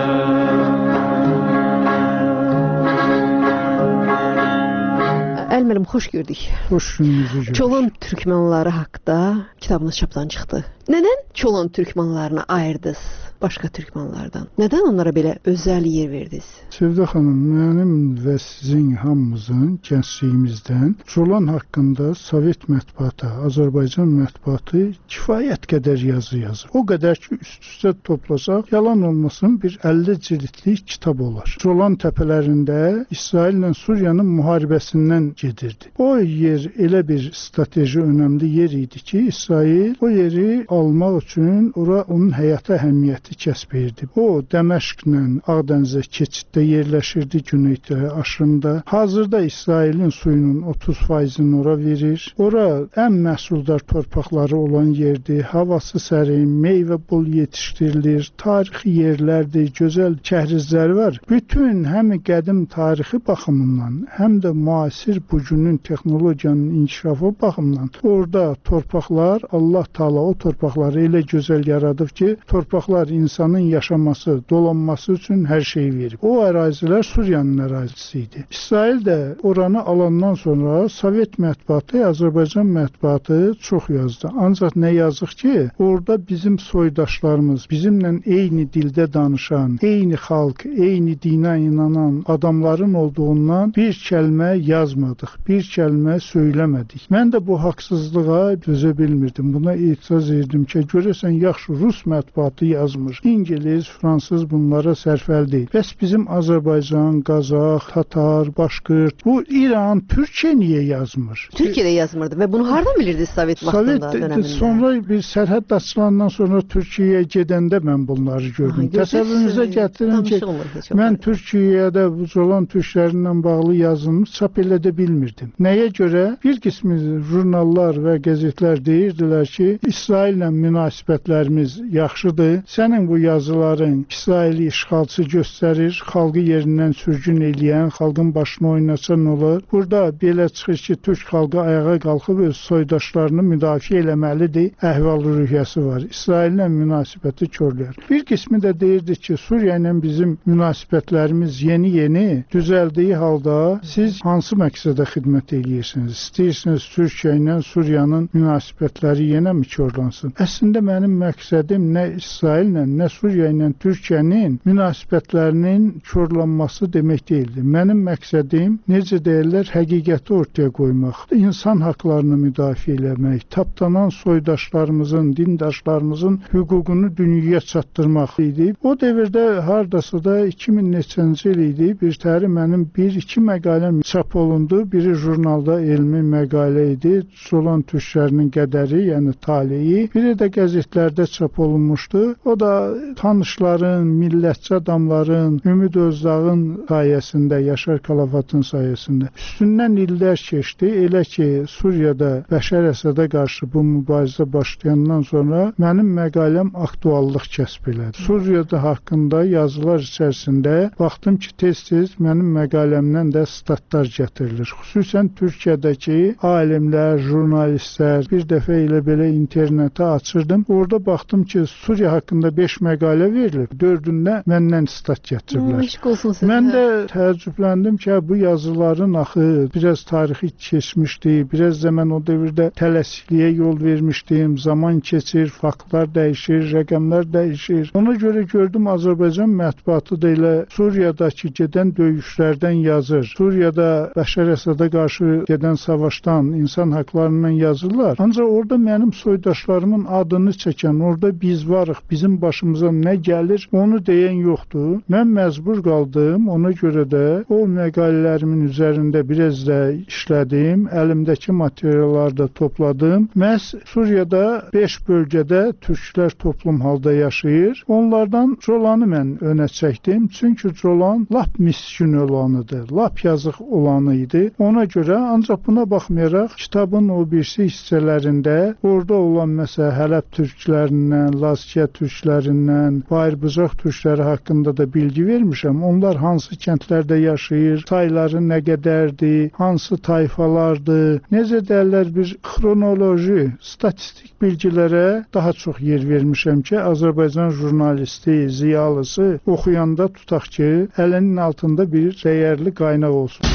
Əlməlim, xoş gördük. Xoş gününüzü gördük. Colan türkmanları haqqında kitabınız çapdan çıxdı. Nədən Colan türkmanlarını ayırdınız başqa türkmanlardan? Nədən onlara belə özəl yer verdiniz? Sevda xanım, mənim və sizin hamımızın gəncliyimizdən Colan haqqında Sovet mətbuatı, Azərbaycan mətbuatı kifayət qədər yazı yazır. O qədər ki, üst-üstə toplasaq, yalan olmasın bir əlli cildlik kitab olar. Colan təpələrində İsraillə Suriyanın müharibəsindən gedirdi. O yer elə bir strateji önəmli yer idi ki, İsrail o yeri almaq üçün ora onun həyata əhəmiyyəti kəsb edirdi. O, Dəməşqlə Ağdənizə keçiddə yerləşirdi Güneytə aşırımda. Hazırda İsrailin suyunun otuz faizini ora verir. Ora ən məhsuldar torpaqları olan yerdir. Havası sərin, meyvə bol yetişdirilir. Tarixi yerlərdir, gözəl kəhrizləri var. Bütün həm qədim tarixi baxımından, həm də müasir bugünün texnologiyanın inkişafı baxımından orada torpaqlar, Allah Taala o torpaqları elə gözəl yaradıb ki, torpaqlar insanın yaşaması, dolanması üçün hər şeyi verib. O ərazilər Suriyanın ərazisi idi. İsrail də oranı alandan sonra Sovet mətbuatı, Azərbaycan mətbuatı çox yazdı. Ancaq nə yazıq ki, orada bizim soydaşlarımız, bizimlə eyni dildə danışan, eyni xalq, eyni dinə inanan adamların olduğundan bir kəlmə yazmadıq, bir kəlmə söyləmədik. Mən də bu haqsızlığa dözə bilmirdim. Buna etiraz edirdim ki, görəsən yaxşı Rus mətbuatı yazmır. İngiliz, Fransız bunlara sərfəl deyil. Bəs bizim Azərbaycan, Qazax, Tatar, Başqırt, bu İran, Türkiyə niyə yazmır? Türkiyədə yazmırdı və bunu hardan bilirdiniz Sovet vaxtında, dönəmində? Sonra bir sərhəd açılandan sonra Türkiyəyə gedəndə mən bunları gördüm. Təsəvvürünüzə gətirin ki, mən Türkiyədə bu Colan türklərindən bağlı yazılmış çap elədə bilmirdim. Nəyə görə? Bir qismi jurnallar və qəzetlər deyirdilər ki, İsraillə münasibətlərimiz yaxşıdır. Sənin bu yazıların İsraili işğalçı göstərir, xalqı yerindən sürgün eləyən, xalqın başını oynaçan olur. Burada belə çıxır ki, türk xalqı ayağa qalxıb öz soydaşlarını müdafiə eləməlidir. Əhval-ruhiyyəsi var. İsraillə münasibəti körlər. Bir qismi də deyirdi ki, Suriya ilə bizim münasibətlərimiz yeni-yeni düzəldiyi halda siz hansı məqsədə xidmət edirsiniz? İstəyirsiniz Türkiyə ilə Suriyanın münasibətləri yenə mi körlansın? Əslində mənim məqsədim nə İsraillə, nə Suriya ilə Türkiyənin münasibətlərinin korlanması demək deyildi. Mənim məqsədim, necə deyirlər, həqiqəti ortaya qoymaq, insan haqlarını müdafiə eləmək, tapdanan soydaşlarımızın, dindaşlarımızın hüququnu dünyaya çatdırmaq idi. O dövrdə hardasa da iki min neçənci il idi, bir təri mənim bir-iki məqaləm çap olundu. Biri jurnalda elmi məqalə idi, Jolan türklərinin qədəri, yəni taleyi. Biri də qəzetlərdə çap olunmuşdu. O da tanışların, millətçi adamların, Ümid Özdağın sayəsində, Yaşar Kalafatın sayəsində. Üstündən illər keçdi. Elə ki, Suriyada Bəşər Əsədə qarşı bu mübarizə başlayandan sonra mənim məqaləm aktuallıq kəsb elədi. Suriyada haqqında yazılar içərisində baxdım ki, tez-tez mənim məqaləmdən də statlar gətirilir. Xüsusən Türkiyədəki alimlər, jurnalistlər, bir dəfə elə belə internetə açırdım. Orada baxdım ki, Suriya haqqında beş məqalə verilib. Dördündə məndən stat gətiriblər. Mən də təəccübləndim ki, bu yazıların axı biraz tarixi keçmişdi. Biraz da mən o dövrdə tələsikliyə yol vermişdim. Zaman keçir, faktlar dəyişir, rəqəmlər dəyişir. Ona görə gördüm Azərbaycan mətbuatı da elə Suriyadakı gedən döyüşlərdən yazır. Suriyada Bəşər Əsədə qarşı gedən savaşdan, insan haqlarından yazırlar. Ancaq orada mənim soydaşlarımın adını çəkən, orada biz varıq, bizim başımıza nə gəlir, onu deyən yoxdur. Mən məcbur qaldım, ona görə də o məqalələrimin üzərində biraz da işlədim, əlimdəki materialları da topladım. Məhz Suriyada beş bölgədə türklər toplum halda yaşayır. Onlardan Jolanı mən önə çəkdim. Çünki Jolan lap miskin olanıdır, lap yazıq olanı idi. Ona görə ancaq buna baxmayaraq kitabın o birisi hissələrində orada olan məsələ Hələb türklərindən, Laskiya türklərindən, Bayırbucaq türkləri haqqında da bilgi vermişəm. Onlar hansı kəndlərdə yaşayır, sayları nə qədərdir, hansı tayfalardır, necə deyirlər, bir xronoloji, statistik bilgilərə daha çox yer vermişəm ki, Azərbaycan jurnalisti, ziyalısı oxuyanda tutaq ki, əlinin altında bir dəyərli qaynaq olsun.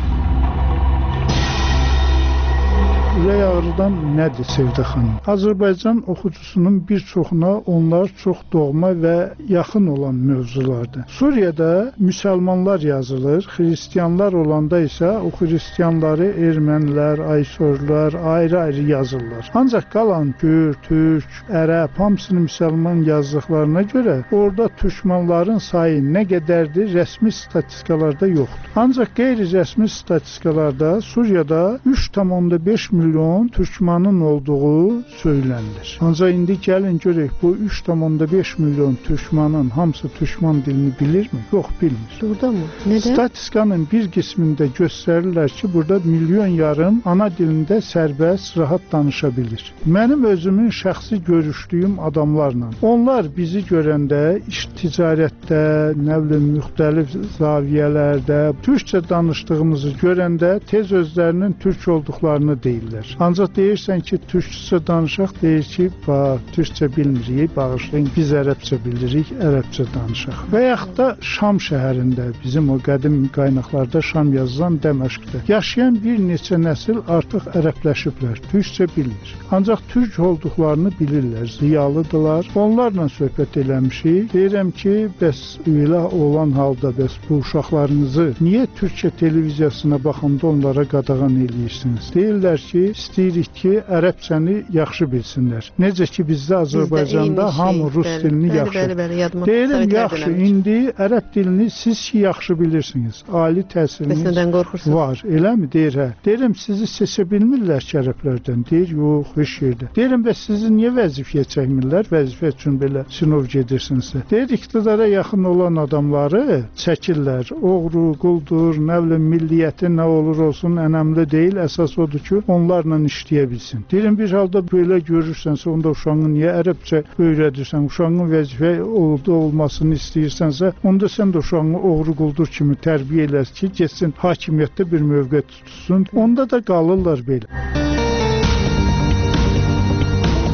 Ürək ağrıdan nədir Sevdə xanım? Azərbaycan oxucusunun bir çoxuna onlar çox doğma və yaxın olan mövzulardır. Suriyada müsəlmanlar yazılır, xristianlar olanda isə o xristianları ermənilər, aysorlar ayrı-ayrı yazırlar. Ancaq qalan Kürd, Türk, Ərəb hamısını müsəlman yazdıqlarına görə orada türkmanların sayı nə qədərdir rəsmi statistikalarda yoxdur. Ancaq qeyri-rəsmi statistikalarda Suriyada üç tam beş milyon milyon türkmanın olduğu söylənilir. Ancaq indi gəlin görək, bu üç tam beş milyon türkmanın hamısı türkman dilini bilirmi? Yox, bilmir. Burada mı? Nədən? Statistikanın bir qismində göstərirlər ki, burada milyon yarım ana dilində sərbəst, rahat danışa bilir. Mənim özümün şəxsi görüşdüyüm adamlarla, onlar bizi görəndə iş ticarətdə, nə bilim, müxtəlif zaviyələrdə türkçə danışdığımızı görəndə tez özlərinin türk olduqlarını deyirlər. Ancaq deyirsən ki, türkçə danışaq, deyir ki, bax, türkçə bilmirik, bağışlayın, biz ərəbcə bilirik, ərəbcə danışaq. Və yaxud da Şam şəhərində, bizim o qədim qaynaqlarda Şam yazılan Dəməşqdə yaşayan bir neçə nəsil artıq ərəbləşiblər, türkçə bilmir. Ancaq türk olduqlarını bilirlər, ziyalıdırlar. Onlarla söhbət eləmişik. Deyirəm ki, bəs elə olan halda, bəs bu uşaqlarınızı niyə Türkiyə televiziyasına baxanda onlara qadağan eləyirsiniz? Deyirlər ki, istəyirik ki, ərəbcəni yaxşı bilsinlər. Necə ki, bizdə Azərbaycanda hamı rus dilini yaxşı. Deyirəm, yaxşı, indi ərəb dilini siz ki, yaxşı bilirsiniz. Ali təhsiliniz var, eləmi? Deyir, hə. Deyirəm, sizi seçə bilmirlər ki, ərəblərdən. Deyir, yox, heç yerdə. Deyirəm, bəs sizi niyə vəzifəyə çəkmirlər? Vəzifə üçün belə sinov gedirsinizsə. Deyir, iqtidara yaxın olan adamları çəkirlər. Oğru, quldur, nə bilim, milliyyəti nə olur olsun, önəmli deyil. Əsas odur ki, onlarla işləyə bilsin. Deyirəm, bir halda belə görürsənsə, onda uşağını niyə ərəbcə öyrədirsən, uşağının vəzifə olmasını istəyirsənsə, onda sən də uşağını oğru quldur kimi tərbiyə eləsin ki, getsin hakimiyyətdə bir mövqe tutsun. Onda da qalırlar belə.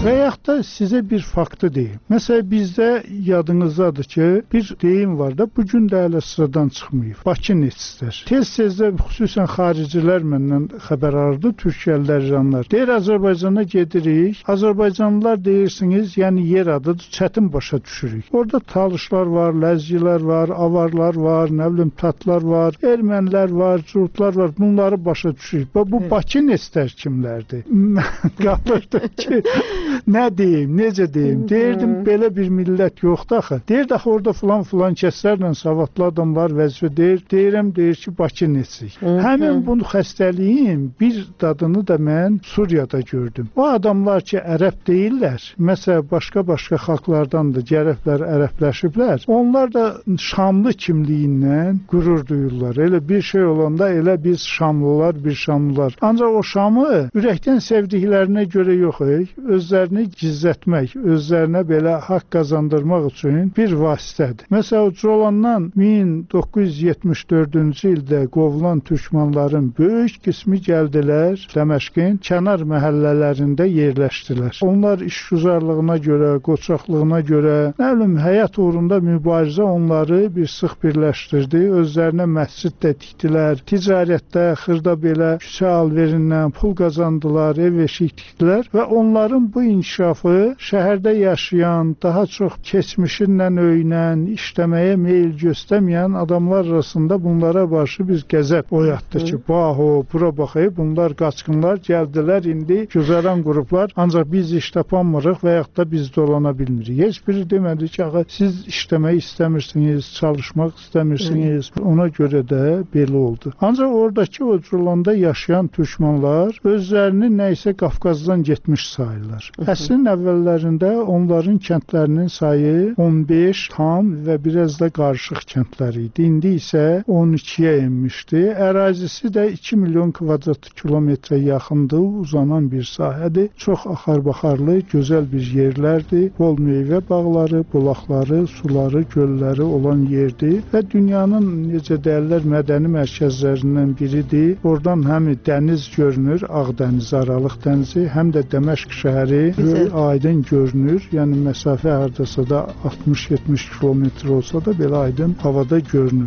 Və yaxud da sizə bir faktı deyim. Məsələn, bizdə yadınızdadır ki, bir deyim var da, bu gün də hələ sıradan çıxmayıb. Bakı neçistər. Tez-tez də xüsusən xaricilər məndən xəbər alırdı, Türkiyəlilər, İranlar. Deyir, Azərbaycana gedirik. Azərbaycanlılar deyirsiniz, yəni yer adıdır, çətin başa düşürük. Orada talışlar var, ləzgilər var, avarlar var, nə bilim, tatlar var, ermənilər var, curtlar var. Bunları başa düşürük. Bu, bu Bakı neçistər kimlərdir? Qalırdı ki, nə deyim, necə deyim? Deyirdim, belə bir millət yoxdur axı. Deyirdi, axı orada filan-filan kəslərlə savadlı adamlar vəzifə deyir. Deyirəm, deyir ki, Bakı neçik. Həmin bu xəstəliyin bir dadını da mən Suriyada gördüm. O adamlar ki, ərəb deyirlər, məsələn, başqa-başqa xalqlardandır, gərəblər, ərəbləşiblər. Onlar da Şamlı kimliyindən qürur duyurlar. Elə bir şey olanda, elə biz Şamlılar, bir Şamlılar. Ancaq o Şamı ürəkdən sevdiklərinə görə yox, özlərini gizlətmək, özlərinə belə haqq qazandırmaq üçün bir vasitədir. Məsələn, Colandan min doqquz yüz yetmiş dördüncü ildə qovulan türkmanların böyük qismi gəldilər Dəməşqin kənar məhəllələrində yerləşdilər. Onlar işgüzarlığına görə, qoçaqlığına görə, nə bilim, həyat uğrunda mübarizə onları bir sıx birləşdirdi. Özlərinə məscid də tikdilər. Ticarətdə xırda belə küçə alverindən pul qazandılar, ev eşik tikdilər və onların bu inkişafı şəhərdə yaşayan, daha çox keçmişinlə öyünən, işləməyə meyil göstərməyən adamlar arasında bunlara qarşı bir qəzəb oyatdı ki, baho, bura baxayı, bunlar qaçqınlar gəldilər, indi güzəran qruplar, ancaq biz iş tapanmırıq və yaxud da biz dolana bilmirik. Heç biri demədi ki, ağa, siz işləmək istəmirsiniz, çalışmaq istəmirsiniz, ona görə də belə oldu. Ancaq oradakı o Culanda yaşayan türkmanlar özlərini nəysə Qafqazdan getmiş sayırlar. Əsrin əvvəllərində onların kəndlərinin sayı on beş tam və biraz da qarışıq kəndlər idi. İndi isə on ikiyə enmişdi. Ərazisi də iki milyon kvadrat kilometrə yaxındır, uzanan bir sahədir. Çox axar-baxarlı, gözəl bir yerlərdir. Bol meyvə bağları, bulaqları, suları, gölləri olan yerdir və dünyanın, necə deyirlər, mədəni mərkəzlərindən biridir. Oradan həm dəniz görünür, Ağdəniz, Aralıq dənizi, həm də Dəməşq şəhəri aydın görünür. Yəni məsafə hardasa da altmış yetmiş kilometr olsa da belə aydın havada görünür.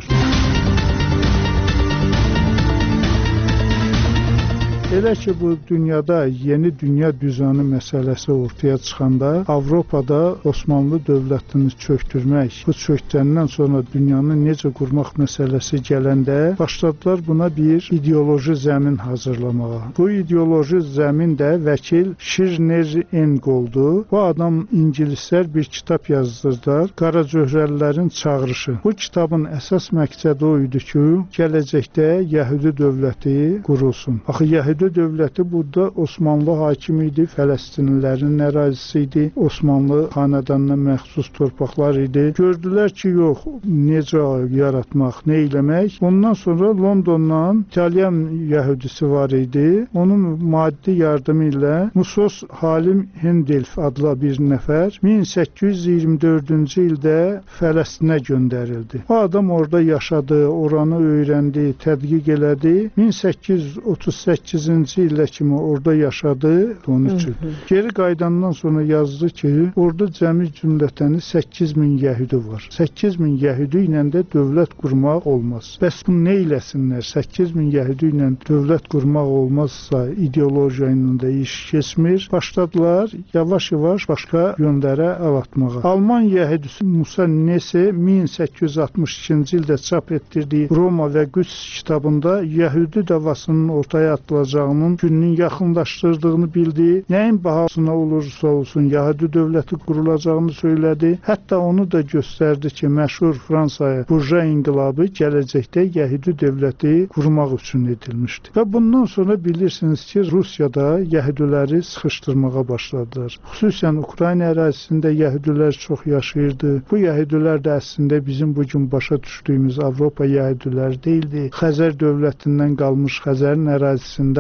Elə ki, bu dünyada yeni dünya düzəni məsələsi ortaya çıxanda, Avropada Osmanlı dövlətini çöktürmək, bu çökdəndən sonra dünyanı necə qurmaq məsələsi gələndə başladılar buna bir ideoloji zəmin hazırlamağa. Bu ideoloji zəmin də vəkil Şirner-Eng oldu. Bu adam ingilislər bir kitab yazdırdılar, Qara Cöhrəlilərin çağırışı. Bu kitabın əsas məqsədi o idi ki, gələcəkdə Yəhudi dövləti qurulsun. Axı Yəhudi dövləti burada Osmanlı hakimi idi, Fələstinlilərin ərazisi idi, Osmanlı xanədanına məxsus torpaqlar idi. Gördülər ki, yox, necə yaratmaq, nə eləmək. Ondan sonra Londondan İtalyan yəhudisi var idi. Onun maddi yardımı ilə Musos Halim Hendelf adlı bir nəfər min səkkiz yüz iyirmi dördüncü ildə Fələstinə göndərildi. O adam orada yaşadı, oranı öyrəndi, tədqiq elədi. min səkkiz yüz otuz səkkizinci ildə kimi orada yaşadı, onun üçün. Geri qaydandan sonra yazdı ki, orada cəmi cümlətəni səkkiz min yəhudi var. səkkiz min yəhudi ilə də dövlət qurmaq olmaz. Bəs bunu nə eləsinlər? səkkiz min yəhudi ilə dövlət qurmaq olmazsa ideologiya ilə də iş keçmir. Başladılar yavaş-yavaş başqa yönlərə əl atmağa. Alman yəhudisi Musa Nese min səkkiz yüz altmış ikinci ildə çap etdirdiyi Roma və Qüds kitabında yəhudi davasının ortaya atılacağını, gününün yaxınlaşdırdığını bildi. Nəyin bahasına olursa olsun Yəhudi dövləti qurulacağını söylədi. Hətta onu da göstərdi ki, məşhur Fransaya burja inqilabı gələcəkdə Yəhudi dövləti qurmaq üçün edilmişdi. Və bundan sonra bilirsiniz ki, Rusiyada Yəhudiləri sıxışdırmağa başladılar. Xüsusən Ukrayna ərazisində Yəhudilər çox yaşayırdı. Bu Yəhudilər də əslində bizim bugün başa düşdüyümüz Avropa Yəhudiləri deyildi. Xəzər dövlətindən qalmış Xəzərin ərazisində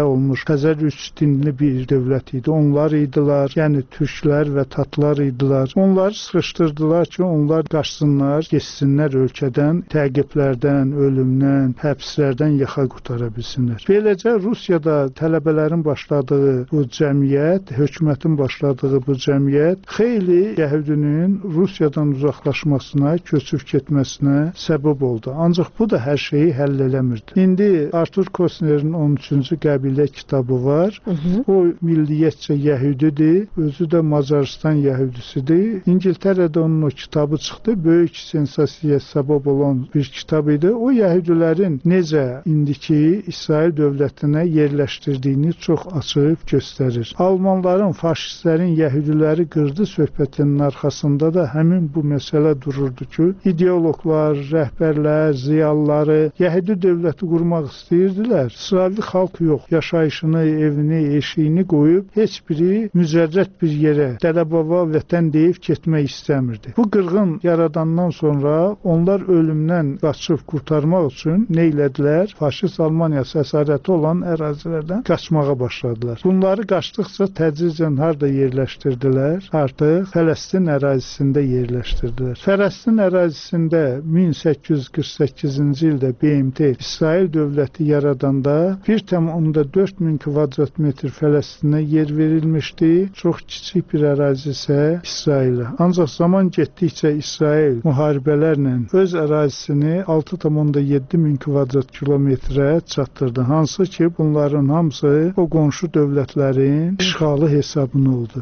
olmuş Xəzər üç dinli bir dövlət idi. Onlar idilər, yəni türklər və tatlar idilər. Onları sıxışdırdılar ki, onlar qaçsınlar, geçsinlər ölkədən, təqiblərdən, ölümdən, həbslərdən yaxa qutara bilsinlər. Beləcə Rusiyada tələbələrin başladığı bu cəmiyyət, hökumətin başladığı bu cəmiyyət xeyli yəhudinin Rusiyadan uzaqlaşmasına, köçüb getməsinə səbəb oldu. Ancaq bu da hər şeyi həll eləmirdi. İndi Artur Kosnerin on üçüncü qəbilə kitabı var. Hı -hı. O milliyyətcə yəhudidir, özü də Macaristan yəhudisidir. İngiltərədə onun o kitabı çıxdı. Böyük sensasiyaya səbəb olan bir kitab idi. O yəhudilərin necə indiki İsrail dövlətinə yerləşdirdiyini çox açıq göstərir. Almanların, faşistlərin yəhudiləri qırdı söhbətinin arxasında da həmin bu məsələ dururdu ki, ideoloqlar, rəhbərlər, ziyalıları yəhudi dövləti qurmaq istəyirdilər. İsrailli xalq yox, yaşayışını, evini, eşiyini qoyub heç biri mücərrət bir yerə, dələbava vətən deyib getmək istəmirdi. Bu qırğın yaradandan sonra onlar ölümdən qaçıb qurtarmaq üçün nə elədilər? Faşist Almaniyası əsarəti olan ərazilərdən qaçmağa başladılar. Bunları qaçdıqca tədricən harda yerləşdirdilər? Artıq Fələstin ərazisində yerləşdirdilər. Fələstin ərazisində min səkkiz yüz qırx səkkizinci ildə B M T İsrail dövləti yaradanda bir tam onda dörd min kvadrat metr Fələstinə yer verilmişdi. Çox kiçik bir ərazi isə İsrailə. Ancaq zaman getdikcə İsrail müharibələrlə öz ərazisini altı tam onda yeddi min kvadrat kilometrə çatdırdı. Hansı ki, bunların hamısı o qonşu dövlətlərin işğalı hesabına oldu.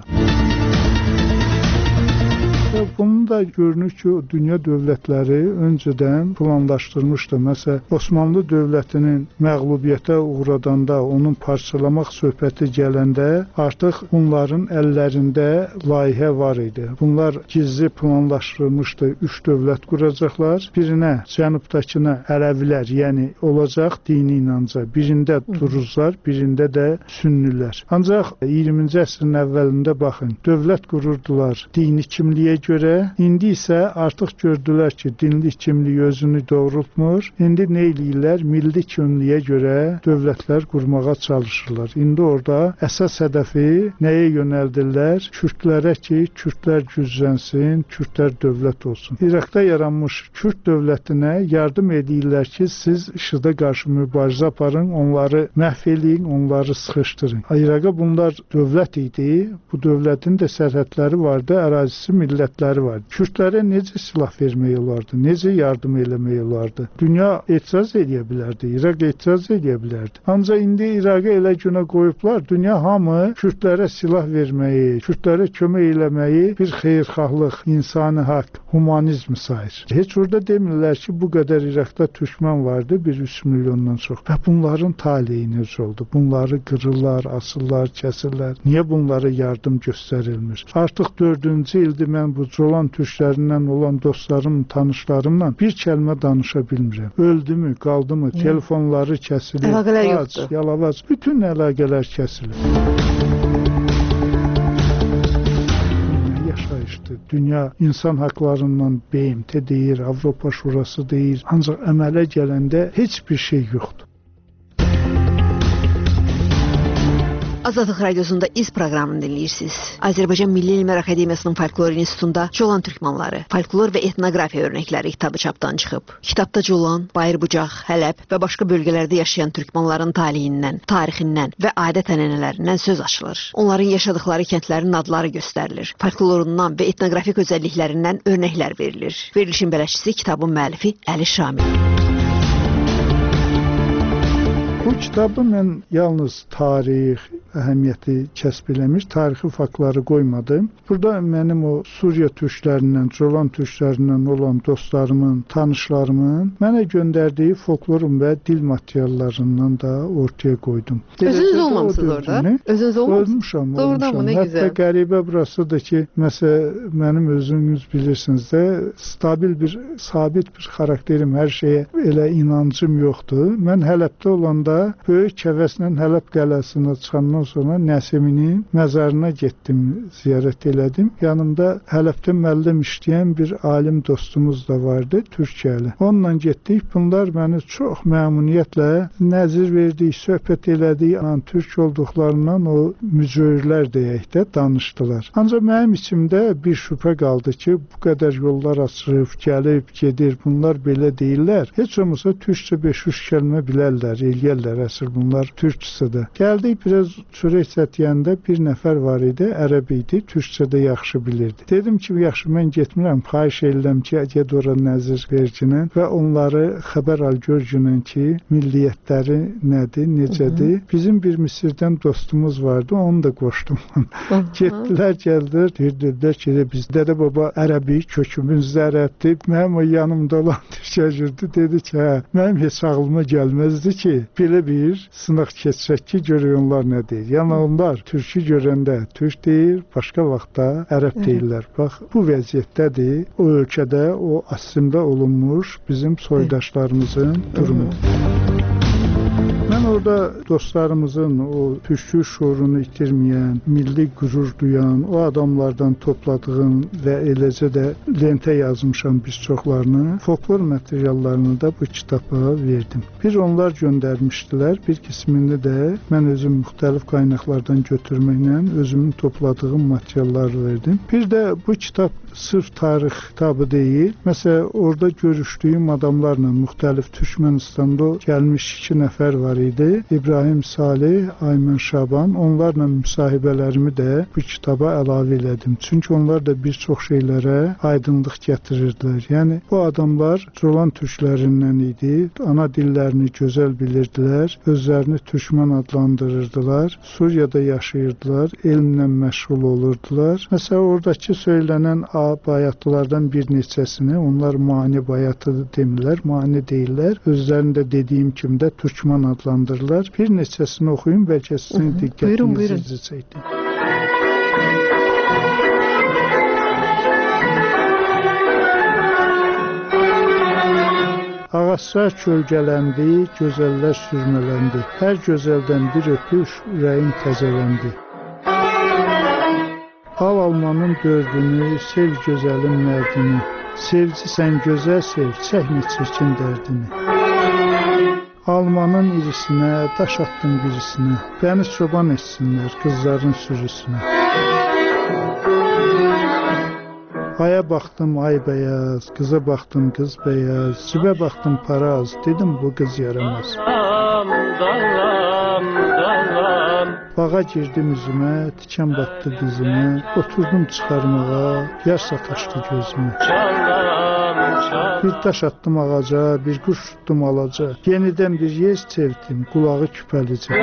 Bunu da görünür ki, dünya dövlətləri öncədən planlaşdırmışdı. Məsələn, Osmanlı dövlətinin məğlubiyyətə uğradanda, onun parçalamaq söhbəti gələndə artıq bunların əllərində layihə var idi. Bunlar gizli planlaşdırmışdı. Üç dövlət quracaqlar. Birinə, cənubdakına Ələvilər, yəni olacaq dini inanca. Birində Duruzlar, birində də Sünnilər. Ancaq iyirminci əsrin əvvəlində baxın, dövlət qururdular dini kimliyə görə. İndi isə artıq gördülər ki, dinli kimlik özünü doğrultmur. İndi nə eləyirlər? Milli kimliyə görə dövlətlər qurmağa çalışırlar. İndi orada əsas hədəfi nəyə yönəldirlər? Kürdlərə ki, Kürdlər güclənsin, Kürdlər dövlət olsun. İraqda yaranmış Kürd dövlətinə yardım edirlər ki, siz IŞİD-ə qarşı mübarizə aparın, onları məhv eləyin, onları sıxışdırın. İraqa bunlar dövlət idi. Bu dövlətin də sərhədləri vardı, ərazisi millətləri var. Kürdlərə necə silah vermək olardı? Necə yardım eləmək olardı? Dünya etiraz edə bilərdi, İraq etiraz edə bilərdi. Ancaq indi İraqa elə günə qoyublar, dünya hamı Kürdlərə silah verməyi, Kürdlərə kömək eləməyi bir xeyirxahlıq, insani haqq, humanizm sayır. Heç orada demirlər ki, bu qədər İraqda türkmən vardı, bir üç milyondan çox. Və bunların taleyi necə oldu? Bunları qırırlar, asırlar, kəsirlər. Niyə bunlara yardım göstərilmir? Artıq dördüncü ildir mən bu Colan türklərindən olan dostlarım, tanışlarımla bir kəlmə danışa bilmirəm. Öldümü, qaldımı, telefonları kəsilir, əlaqələr yoxdur. Yalavac, bütün əlaqələr kəsilir. Yaşayışdır. Dünya insan haqlarından B M T deyir, Avropa Şurası deyir. Ancaq əmələ gələndə heç bir şey yoxdur. Azadlıq Radiosunda İz proqramını dinləyirsiniz. Azərbaycan Milli Elmlər Akademiyasının Folklor İnstitutunda Colan Türkmanları, folklor və etnografiya örnəkləri kitabı çapdan çıxıb. Kitabda Colan, Bayırbucaq, Hələb və başqa bölgələrdə yaşayan türkmanların talihindən, tarixindən və adət-ənənələrindən söz açılır. Onların yaşadıkları kəndlərin adları göstərilir. Folklorundan və etnografik özəlliklərindən örnəklər verilir. Verilişin bələdçisi kitabın müəllifi Əli Şamil. Bu kitabı mən yalnız tarix əhəmiyyəti kəsb eləmiş, tarixi faktları qoymadım. Burada mənim o Suriya türklərindən, Colan türklərindən olan dostlarımın, tanışlarımın mənə göndərdiyi folklorun və dil materiallarından da ortaya qoydum. Özünüz olmamısınız orada? Özünüz olmamısınız? Olmuşam, Doğrudan mı? Ne Hətta güzel. Hətta qəribə burasıdır ki, məsələn, mənim özünüz bilirsiniz də, stabil bir, sabit bir xarakterim, hər şeyə elə inancım yoxdur. Mən Hələbdə olanda sonra böyük həvəslə Hələb qələsinə çıxandan sonra Nəsiminin məzarına getdim, ziyarət elədim. Yanımda Hələbdə müəllim işləyən bir alim dostumuz da vardı, Türkiyəli. Onunla getdik. Bunlar məni çox məmnuniyyətlə nəzir verdik, söhbət elədik. Türk olduqlarından o mücöyürlər deyək də danışdılar. Ancaq mənim içimdə bir şübhə qaldı ki, bu qədər yollar açılıb, gəlib, gedir, bunlar belə deyirlər. Heç olmasa türkçə beş üç kəlmə bilərlər, eləyərlər, əsr bunlar türkçədə. Gəldik, biraz çörək çətiyəndə bir nəfər var idi, ərəb idi, türkçədə yaxşı bilirdi. Dedim ki, yaxşı, mən getmirəm, xahiş edirəm ki, get ora nəzir verginən və onları xəbər al görgünən ki, milliyyətləri nədir, necədir. Bizim bir Misirdən dostumuz vardı, onu da qoşdum. Getdilər, gəldilər, deyirdilər ki, biz dədə baba ərəbi, kökümüz ərəbdir. Mənim o yanımda olan türkçəcürdü, dedi ki, hə, mənim heç ağlıma gəlməzdi ki, belə bir sınaq keçsək ki, görək onlar nə deyir. Yəni onlar türkü görəndə türk deyir, başqa vaxtda ərəb deyirlər. Bax, bu vəziyyətdədir o ölkədə, o asimdə olunmuş bizim soydaşlarımızın durumudur. Mən orada dostlarımızın o türkü şuurunu itirməyən, milli qürur duyan, o adamlardan topladığım və eləcə də lentə yazmışam biz çoxlarını, folklor materiallarını da bu kitaba verdim. Bir onlar göndərmişdilər, bir qismini də mən özüm müxtəlif qaynaqlardan götürməklə özümün topladığım materialları verdim. Bir də bu kitab sırf tarix kitabı deyil. Məsələn, orada görüşdüyüm adamlarla müxtəlif Türkmənistanda gəlmiş iki nəfər var idi. İbrahim Salih, Aymən Şaban. Onlarla müsahibələrimi də bu kitaba əlavə elədim. Çünki onlar da bir çox şeylərə aydınlıq gətirirdilər. Yəni, bu adamlar Colan türklərindən idi. Ana dillərini gözəl bilirdilər. Özlərini türkmən adlandırırdılar. Suriyada yaşayırdılar. Elmlə məşğul olurdular. Məsələn, oradakı söylənən bayatlılardan bir neçəsini, onlar mani bayatı demirlər, mani deyirlər. Özlərində dediyim kimi də türkmən adlandırırlar. Bir neçəsini oxuyun, bəlkə sizin diqqətinizi izləyəcəkdir. Ağaclar kölgələndi, gözəllər sürmələndi. Hər gözəldən bir öpüş, ürəyim təzələndi. Al almanın dördünü, sev gözəlin mərdini. Sevci sən gözəl sev, çəkmə çirkin dərdini. Almanın irisinə, daş attım birisinə. Bəni çoban etsinlər qızların sürüsünə. Aya baxdım ay bəyaz, qıza baxdım qız bəyaz, cibə baxdım paraz, dedim bu qız yaramaz. Bağa girdim üzümə, tikan batdı dizimə, oturdum çıxarmağa, yaş sataşdı gözümə. Bir daş attım ağaca, bir quş tuttum alaca, yenidən bir yer çevdim, qulağı küpəlicə.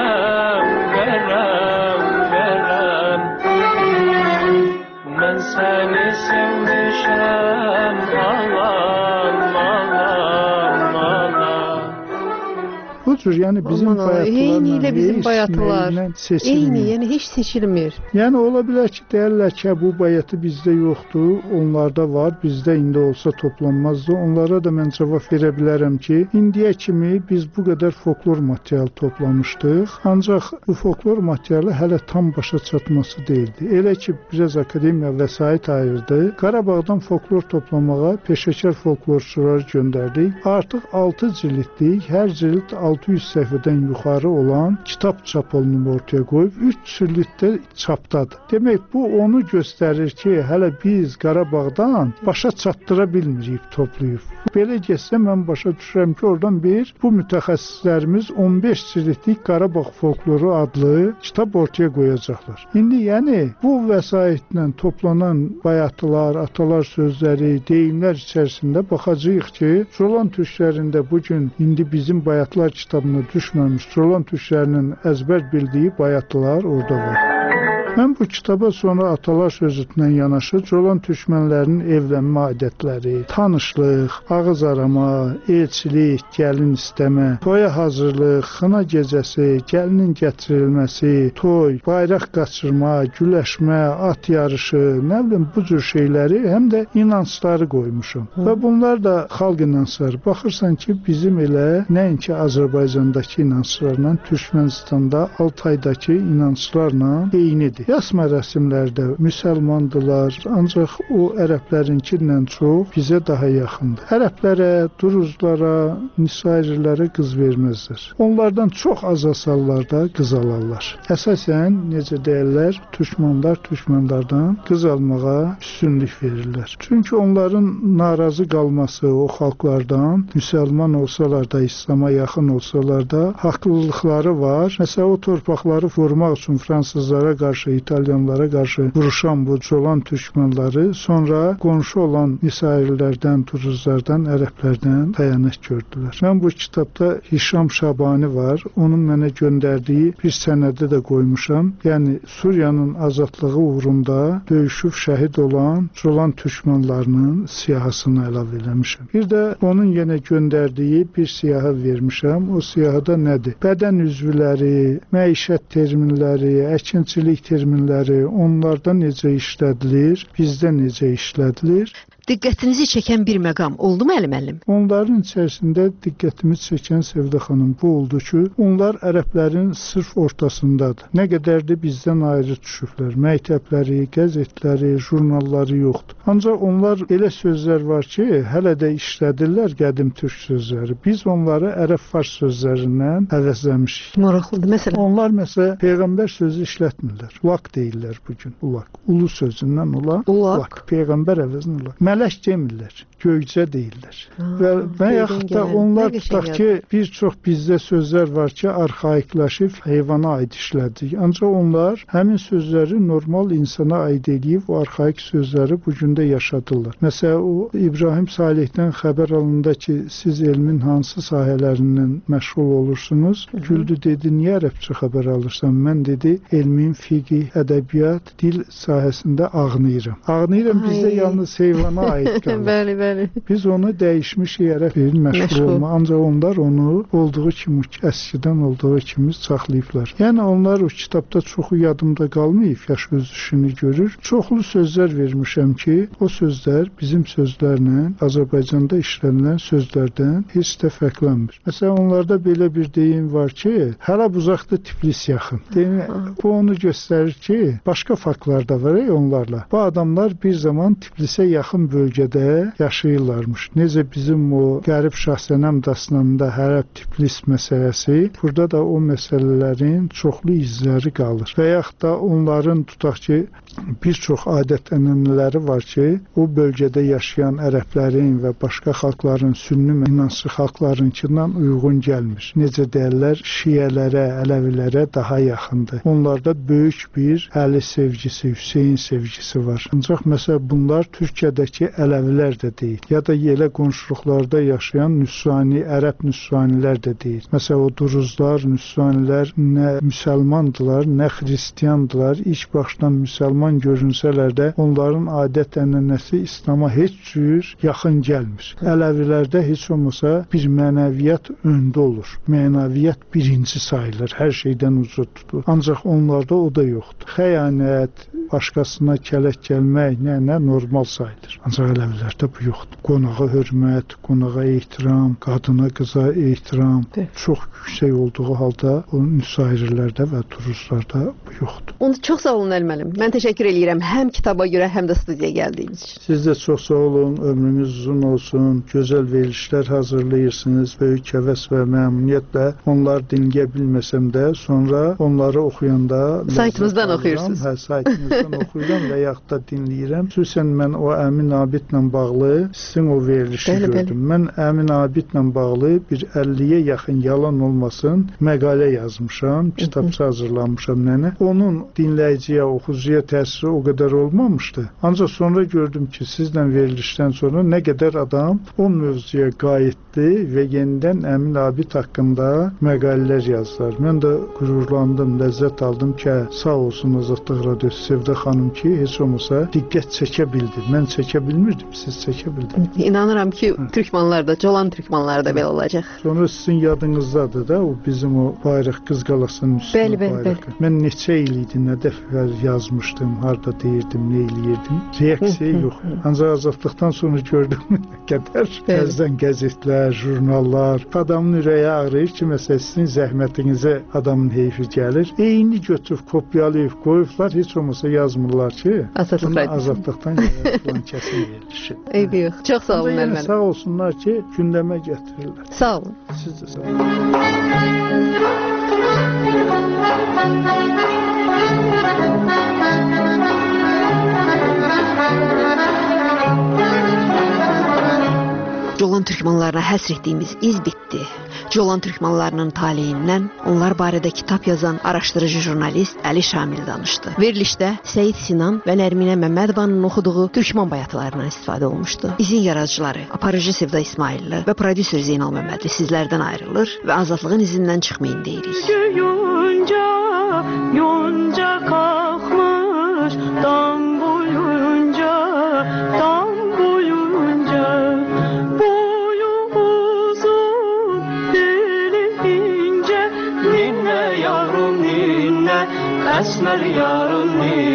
Mən səni sevmişəm, alam, alam, alam. Budur, yəni bizim bayatlarla, eyni ilə bizim bayatlar, eyni, yəni heç seçilmir. Yəni ola bilər ki, deyərlər ki, bu bayatı bizdə yoxdur, onlarda var, bizdə indi olsa toplanmazdı. Onlara da mən cavab verə bilərəm ki, indiyə kimi biz bu qədər folklor material toplamışdıq, ancaq bu folklor materialı hələ tam başa çatması deyildi. Elə ki, biraz akademiya vəsait ayırdı, Qarabağdan folklor toplamağa peşəkar folklorçuları göndərdik. Artıq altı cildlik, hər cild altı yüz səhifədən yuxarı olan kitab çap olunub ortaya qoyub, üç cilddə çapdadır. Demək, bu onu göstərir ki, hələ biz Qarabağdan başa çatdıra bilmirik, toplayıb. Belə getsə, mən başa düşürəm ki, oradan bir, bu mütəxəssislərimiz on beş cildlik Qarabağ folkloru adlı kitab ortaya qoyacaqlar. İndi, yəni, bu vəsaitlə toplanan bayatlar, atalar sözləri, deyimlər içərisində baxacağıq ki, Colan türklərində bugün indi bizim bayatlar kitabına düşməmiş Colan türklərinin əzbər bildiyi bayatlar orada var. Mən bu kitaba sonra atalar sözündən yanaşı Colan türkmənlərinin evlənmə adətləri, tanışlıq, ağız arama, elçilik, gəlin istəmə, toya hazırlıq, xına gecəsi, gəlinin gətirilməsi, toy, bayraq qaçırma, güləşmə, at yarışı, nə bilim bu cür şeyləri həm də inancları qoymuşam. Hı. Və bunlar da xalq inancları. Baxırsan ki, bizim elə nəinki Azərbaycandakı inanclarla, Türkmənistanda, Altaydakı inanclarla eynidir. Yas mərasimlərdə müsəlmandılar, ancaq o ərəblərinkindən çox bizə daha yaxındır. Ərəblərə, duruzlara, nisayirlərə qız verməzlər. Onlardan çox az asallarda qız alarlar. Əsasən, necə deyirlər, Türkmanlar Türkmanlardan qız almağa üstünlük verirlər. Çünki onların narazı qalması o xalqlardan, müsəlman olsalar da, İslam'a yaxın olsalar da, haqlılıqları var. Məsələn, o torpaqları vurmaq üçün fransızlara qarşı, İtalyanlara qarşı vuruşan bu Colan türkmenləri sonra qonşu olan nisayirlərdən, turuzlardan, ərəblərdən xəyanət gördülər. Mən bu kitabda Hişam Şabani var. Onun mənə göndərdiyi bir sənədi də qoymuşam. Yəni Suriyanın azadlığı uğrunda döyüşüb şəhid olan Colan türkmenlərinin siyahısını əlavə eləmişəm. Bir də onun yenə göndərdiyi bir siyahı vermişəm. O siyahıda nədir? Bədən üzvləri, məişət terminləri, əkinçilik terminləri, onlarda necə işlədilir, bizdə necə işlədilir? Diqqətinizi çəkən bir məqam oldu mu Əli-müəllim? Onların içərisində diqqətimi çəkən Sevdə xanım bu oldu ki, onlar ərəblərin sırf ortasındadır. Nə qədər də bizdən ayrı düşüblər. Məktəbləri, qəzetləri, jurnalları yoxdur. Ancaq onlar elə sözlər var ki, hələ də işlədirlər qədim türk sözləri. Biz onları ərəb-fars sözlərindən əvəzləmişik. Maraqlıdır. Məsələn, onlar məsələn Peyğəmbər sözü işlətmirlər. Ulaq deyirlər bugün. Ulaq. Ulu sözündən ulaq. Ulaq. Peyğəmbər əvəzinə ulaq. Mələk demirlər, göycə deyirlər. Ha, və məyəxud da onlar tutaq ki, bir çox bizdə sözlər var ki, arxaikləşib heyvana aid işlədik. Ancaq onlar həmin sözləri normal insana aid edib, o arxaik sözləri bugündə yaşadırlar. Məsələn, o İbrahim Salihdən xəbər alında ki, siz elmin hansı sahələrindən məşğul olursunuz? Hı -hı. Güldü dedi, niyə ərəbcə xəbər alırsan? Mən dedi, elmin fiqh, ədəbiyyat, dil sahəsində ağnayıram. Ağnayıram bizdə yalnız heyvana aid qalır. Bəli, bəli. Biz onu dəyişmiş yerə verir, məşğul olma. Ancaq onlar onu olduğu kimi, əskidən olduğu kimi saxlayıblar. Yəni onlar o kitabda çoxu yadımda qalmayıb, yaş öz işini görür. Çoxlu sözlər vermişəm ki, o sözlər bizim sözlərlə Azərbaycanda işlənilən sözlərdən heç də fərqlənmir. Məsələn, onlarda belə bir deyim var ki, hələ uzaqda Tiflis yaxın. Deyim, bu onu göstərir ki, başqa faktlar da var ya onlarla. Bu adamlar bir zaman Tiflisə yaxın bölgədə yaşayırlarmış. Necə bizim o Qərib Şahsənəm dastanında Hərəb Tiflis məsələsi, burada da o məsələlərin çoxlu izləri qalır. Və yaxud da onların tutaq ki, bir çox adət-ənənələri var ki, o bölgədə yaşayan ərəblərin və başqa xalqların, sünni inanclı xalqlarınkindən uyğun gəlmir. Necə deyirlər, şiyələrə, ələvilərə daha yaxındır. Onlarda böyük bir Əli sevgisi, Hüseyin sevgisi var. Ancaq məsələn bunlar Türkiyədəki Ələvilər də deyil. Ya da elə qonşuluqlarda yaşayan nüsrani, ərəb nüsranilər də deyil. Məsələn, o duruzlar, nüsranilər nə müsəlmandılar, nə xristiyandılar. İlk başdan müsəlman görünsələr də onların adət-ənənəsi İslam'a heç cür yaxın gəlmir. Ələvilərdə heç olmasa bir mənəviyyat öndə olur. Mənəviyyat birinci sayılır, hər şeydən uzaq tutulur. Ancaq onlarda o da yoxdur. Xəyanət, başqasına kələk gəlmək, nə, nə normal sayılır. Ancaq Ələvilərdə bu yoxdur. Qonağa hörmət, qonağa ehtiram, qadına, qıza ehtiram de. Çox yüksək olduğu halda o nüsayirlərdə və turuzlarda bu yoxdur. Onu çox sağ olun Əli-müəllim. Mən təşəkkür edirəm həm kitaba görə, həm də studiyaya gəldiyiniz üçün. Siz də çox sağ olun, ömrünüz uzun olsun, gözəl verilişlər hazırlayırsınız, böyük həvəs və məmnuniyyətlə. Onlar dinləyə bilməsəm də, sonra onları oxuyanda saytımızdan oxuyursunuz. Hə, saytımızdan oxuyuram və yaxud da dinləyirəm. Xüsusən mən o Əmin Abidlə bağlı sizin o verilişi bəli, gördüm. Bəli. Mən Əmin Abidlə bağlı bir əlliyə yaxın yalan olmasın məqalə yazmışam, kitabça hazırlamışam nənə. Onun dinləyiciyə, oxucuya təsir təsiri o qədər olmamışdı. Ancaq sonra gördüm ki, sizlə verilişdən sonra nə qədər adam o mövzuya qayıtdı və yenidən Əmin Abid haqqında məqalələr yazdılar. Mən də qürurlandım, ləzzət aldım ki, sağ olsun Azadlıq Radiosu Sevdə xanım ki, heç olmasa diqqət çəkə bildi. Mən çəkə bilmirdim, siz çəkə bildiniz. İnanıram ki, Türkmanlar da, Colan Türkmanlar da belə olacaq. Sonra sizin yadınızdadır da, o bizim o bayraq Qız Qalasının üstünə bəli, bəli, bayraq. Bəli. Mən neçə il idi, nə dəfə yazmışdım, harda deyirdim, nə eləyirdim. Reaksiya yox. Ancaq azadlıqdan sonra gördüm nə qədər qəzdən qəzetlər, jurnallar, adamın ürəyi ağrıyır ki, məsələ sizin zəhmətinizə adamın heyfi gəlir. Eyni götürüb, kopyalayıb, qoyublar, heç olmasa yazmırlar ki, azadlıqdan filan kəsin verilişi. Eybi yox. Çox sağ olun müəllim. Sağ olsunlar ki, gündəmə gətirirlər. Sağ olun. Siz də sağ olun. Colan türkmanlarına həsr etdiyimiz iz bitdi. Colan türkmanlarının taleyindən onlar barədə kitab yazan araşdırıcı jurnalist Əli Şamil danışdı. Verilişdə Seyid Sinan və Nərminə Məmmədovanın oxuduğu türkman bayatılarından istifadə olmuşdu. İzin yaradıcıları aparıcı Sevda İsmailli və prodüser Zeynal Məmmədli sizlərdən ayrılır və azadlığın izindən çıxmayın deyirik. Yonca, yonca qalxmış dam boyunca, dam boyunca. Boyu uzun, beli ince, ninne yavrum ninne, esmer yarım ninne.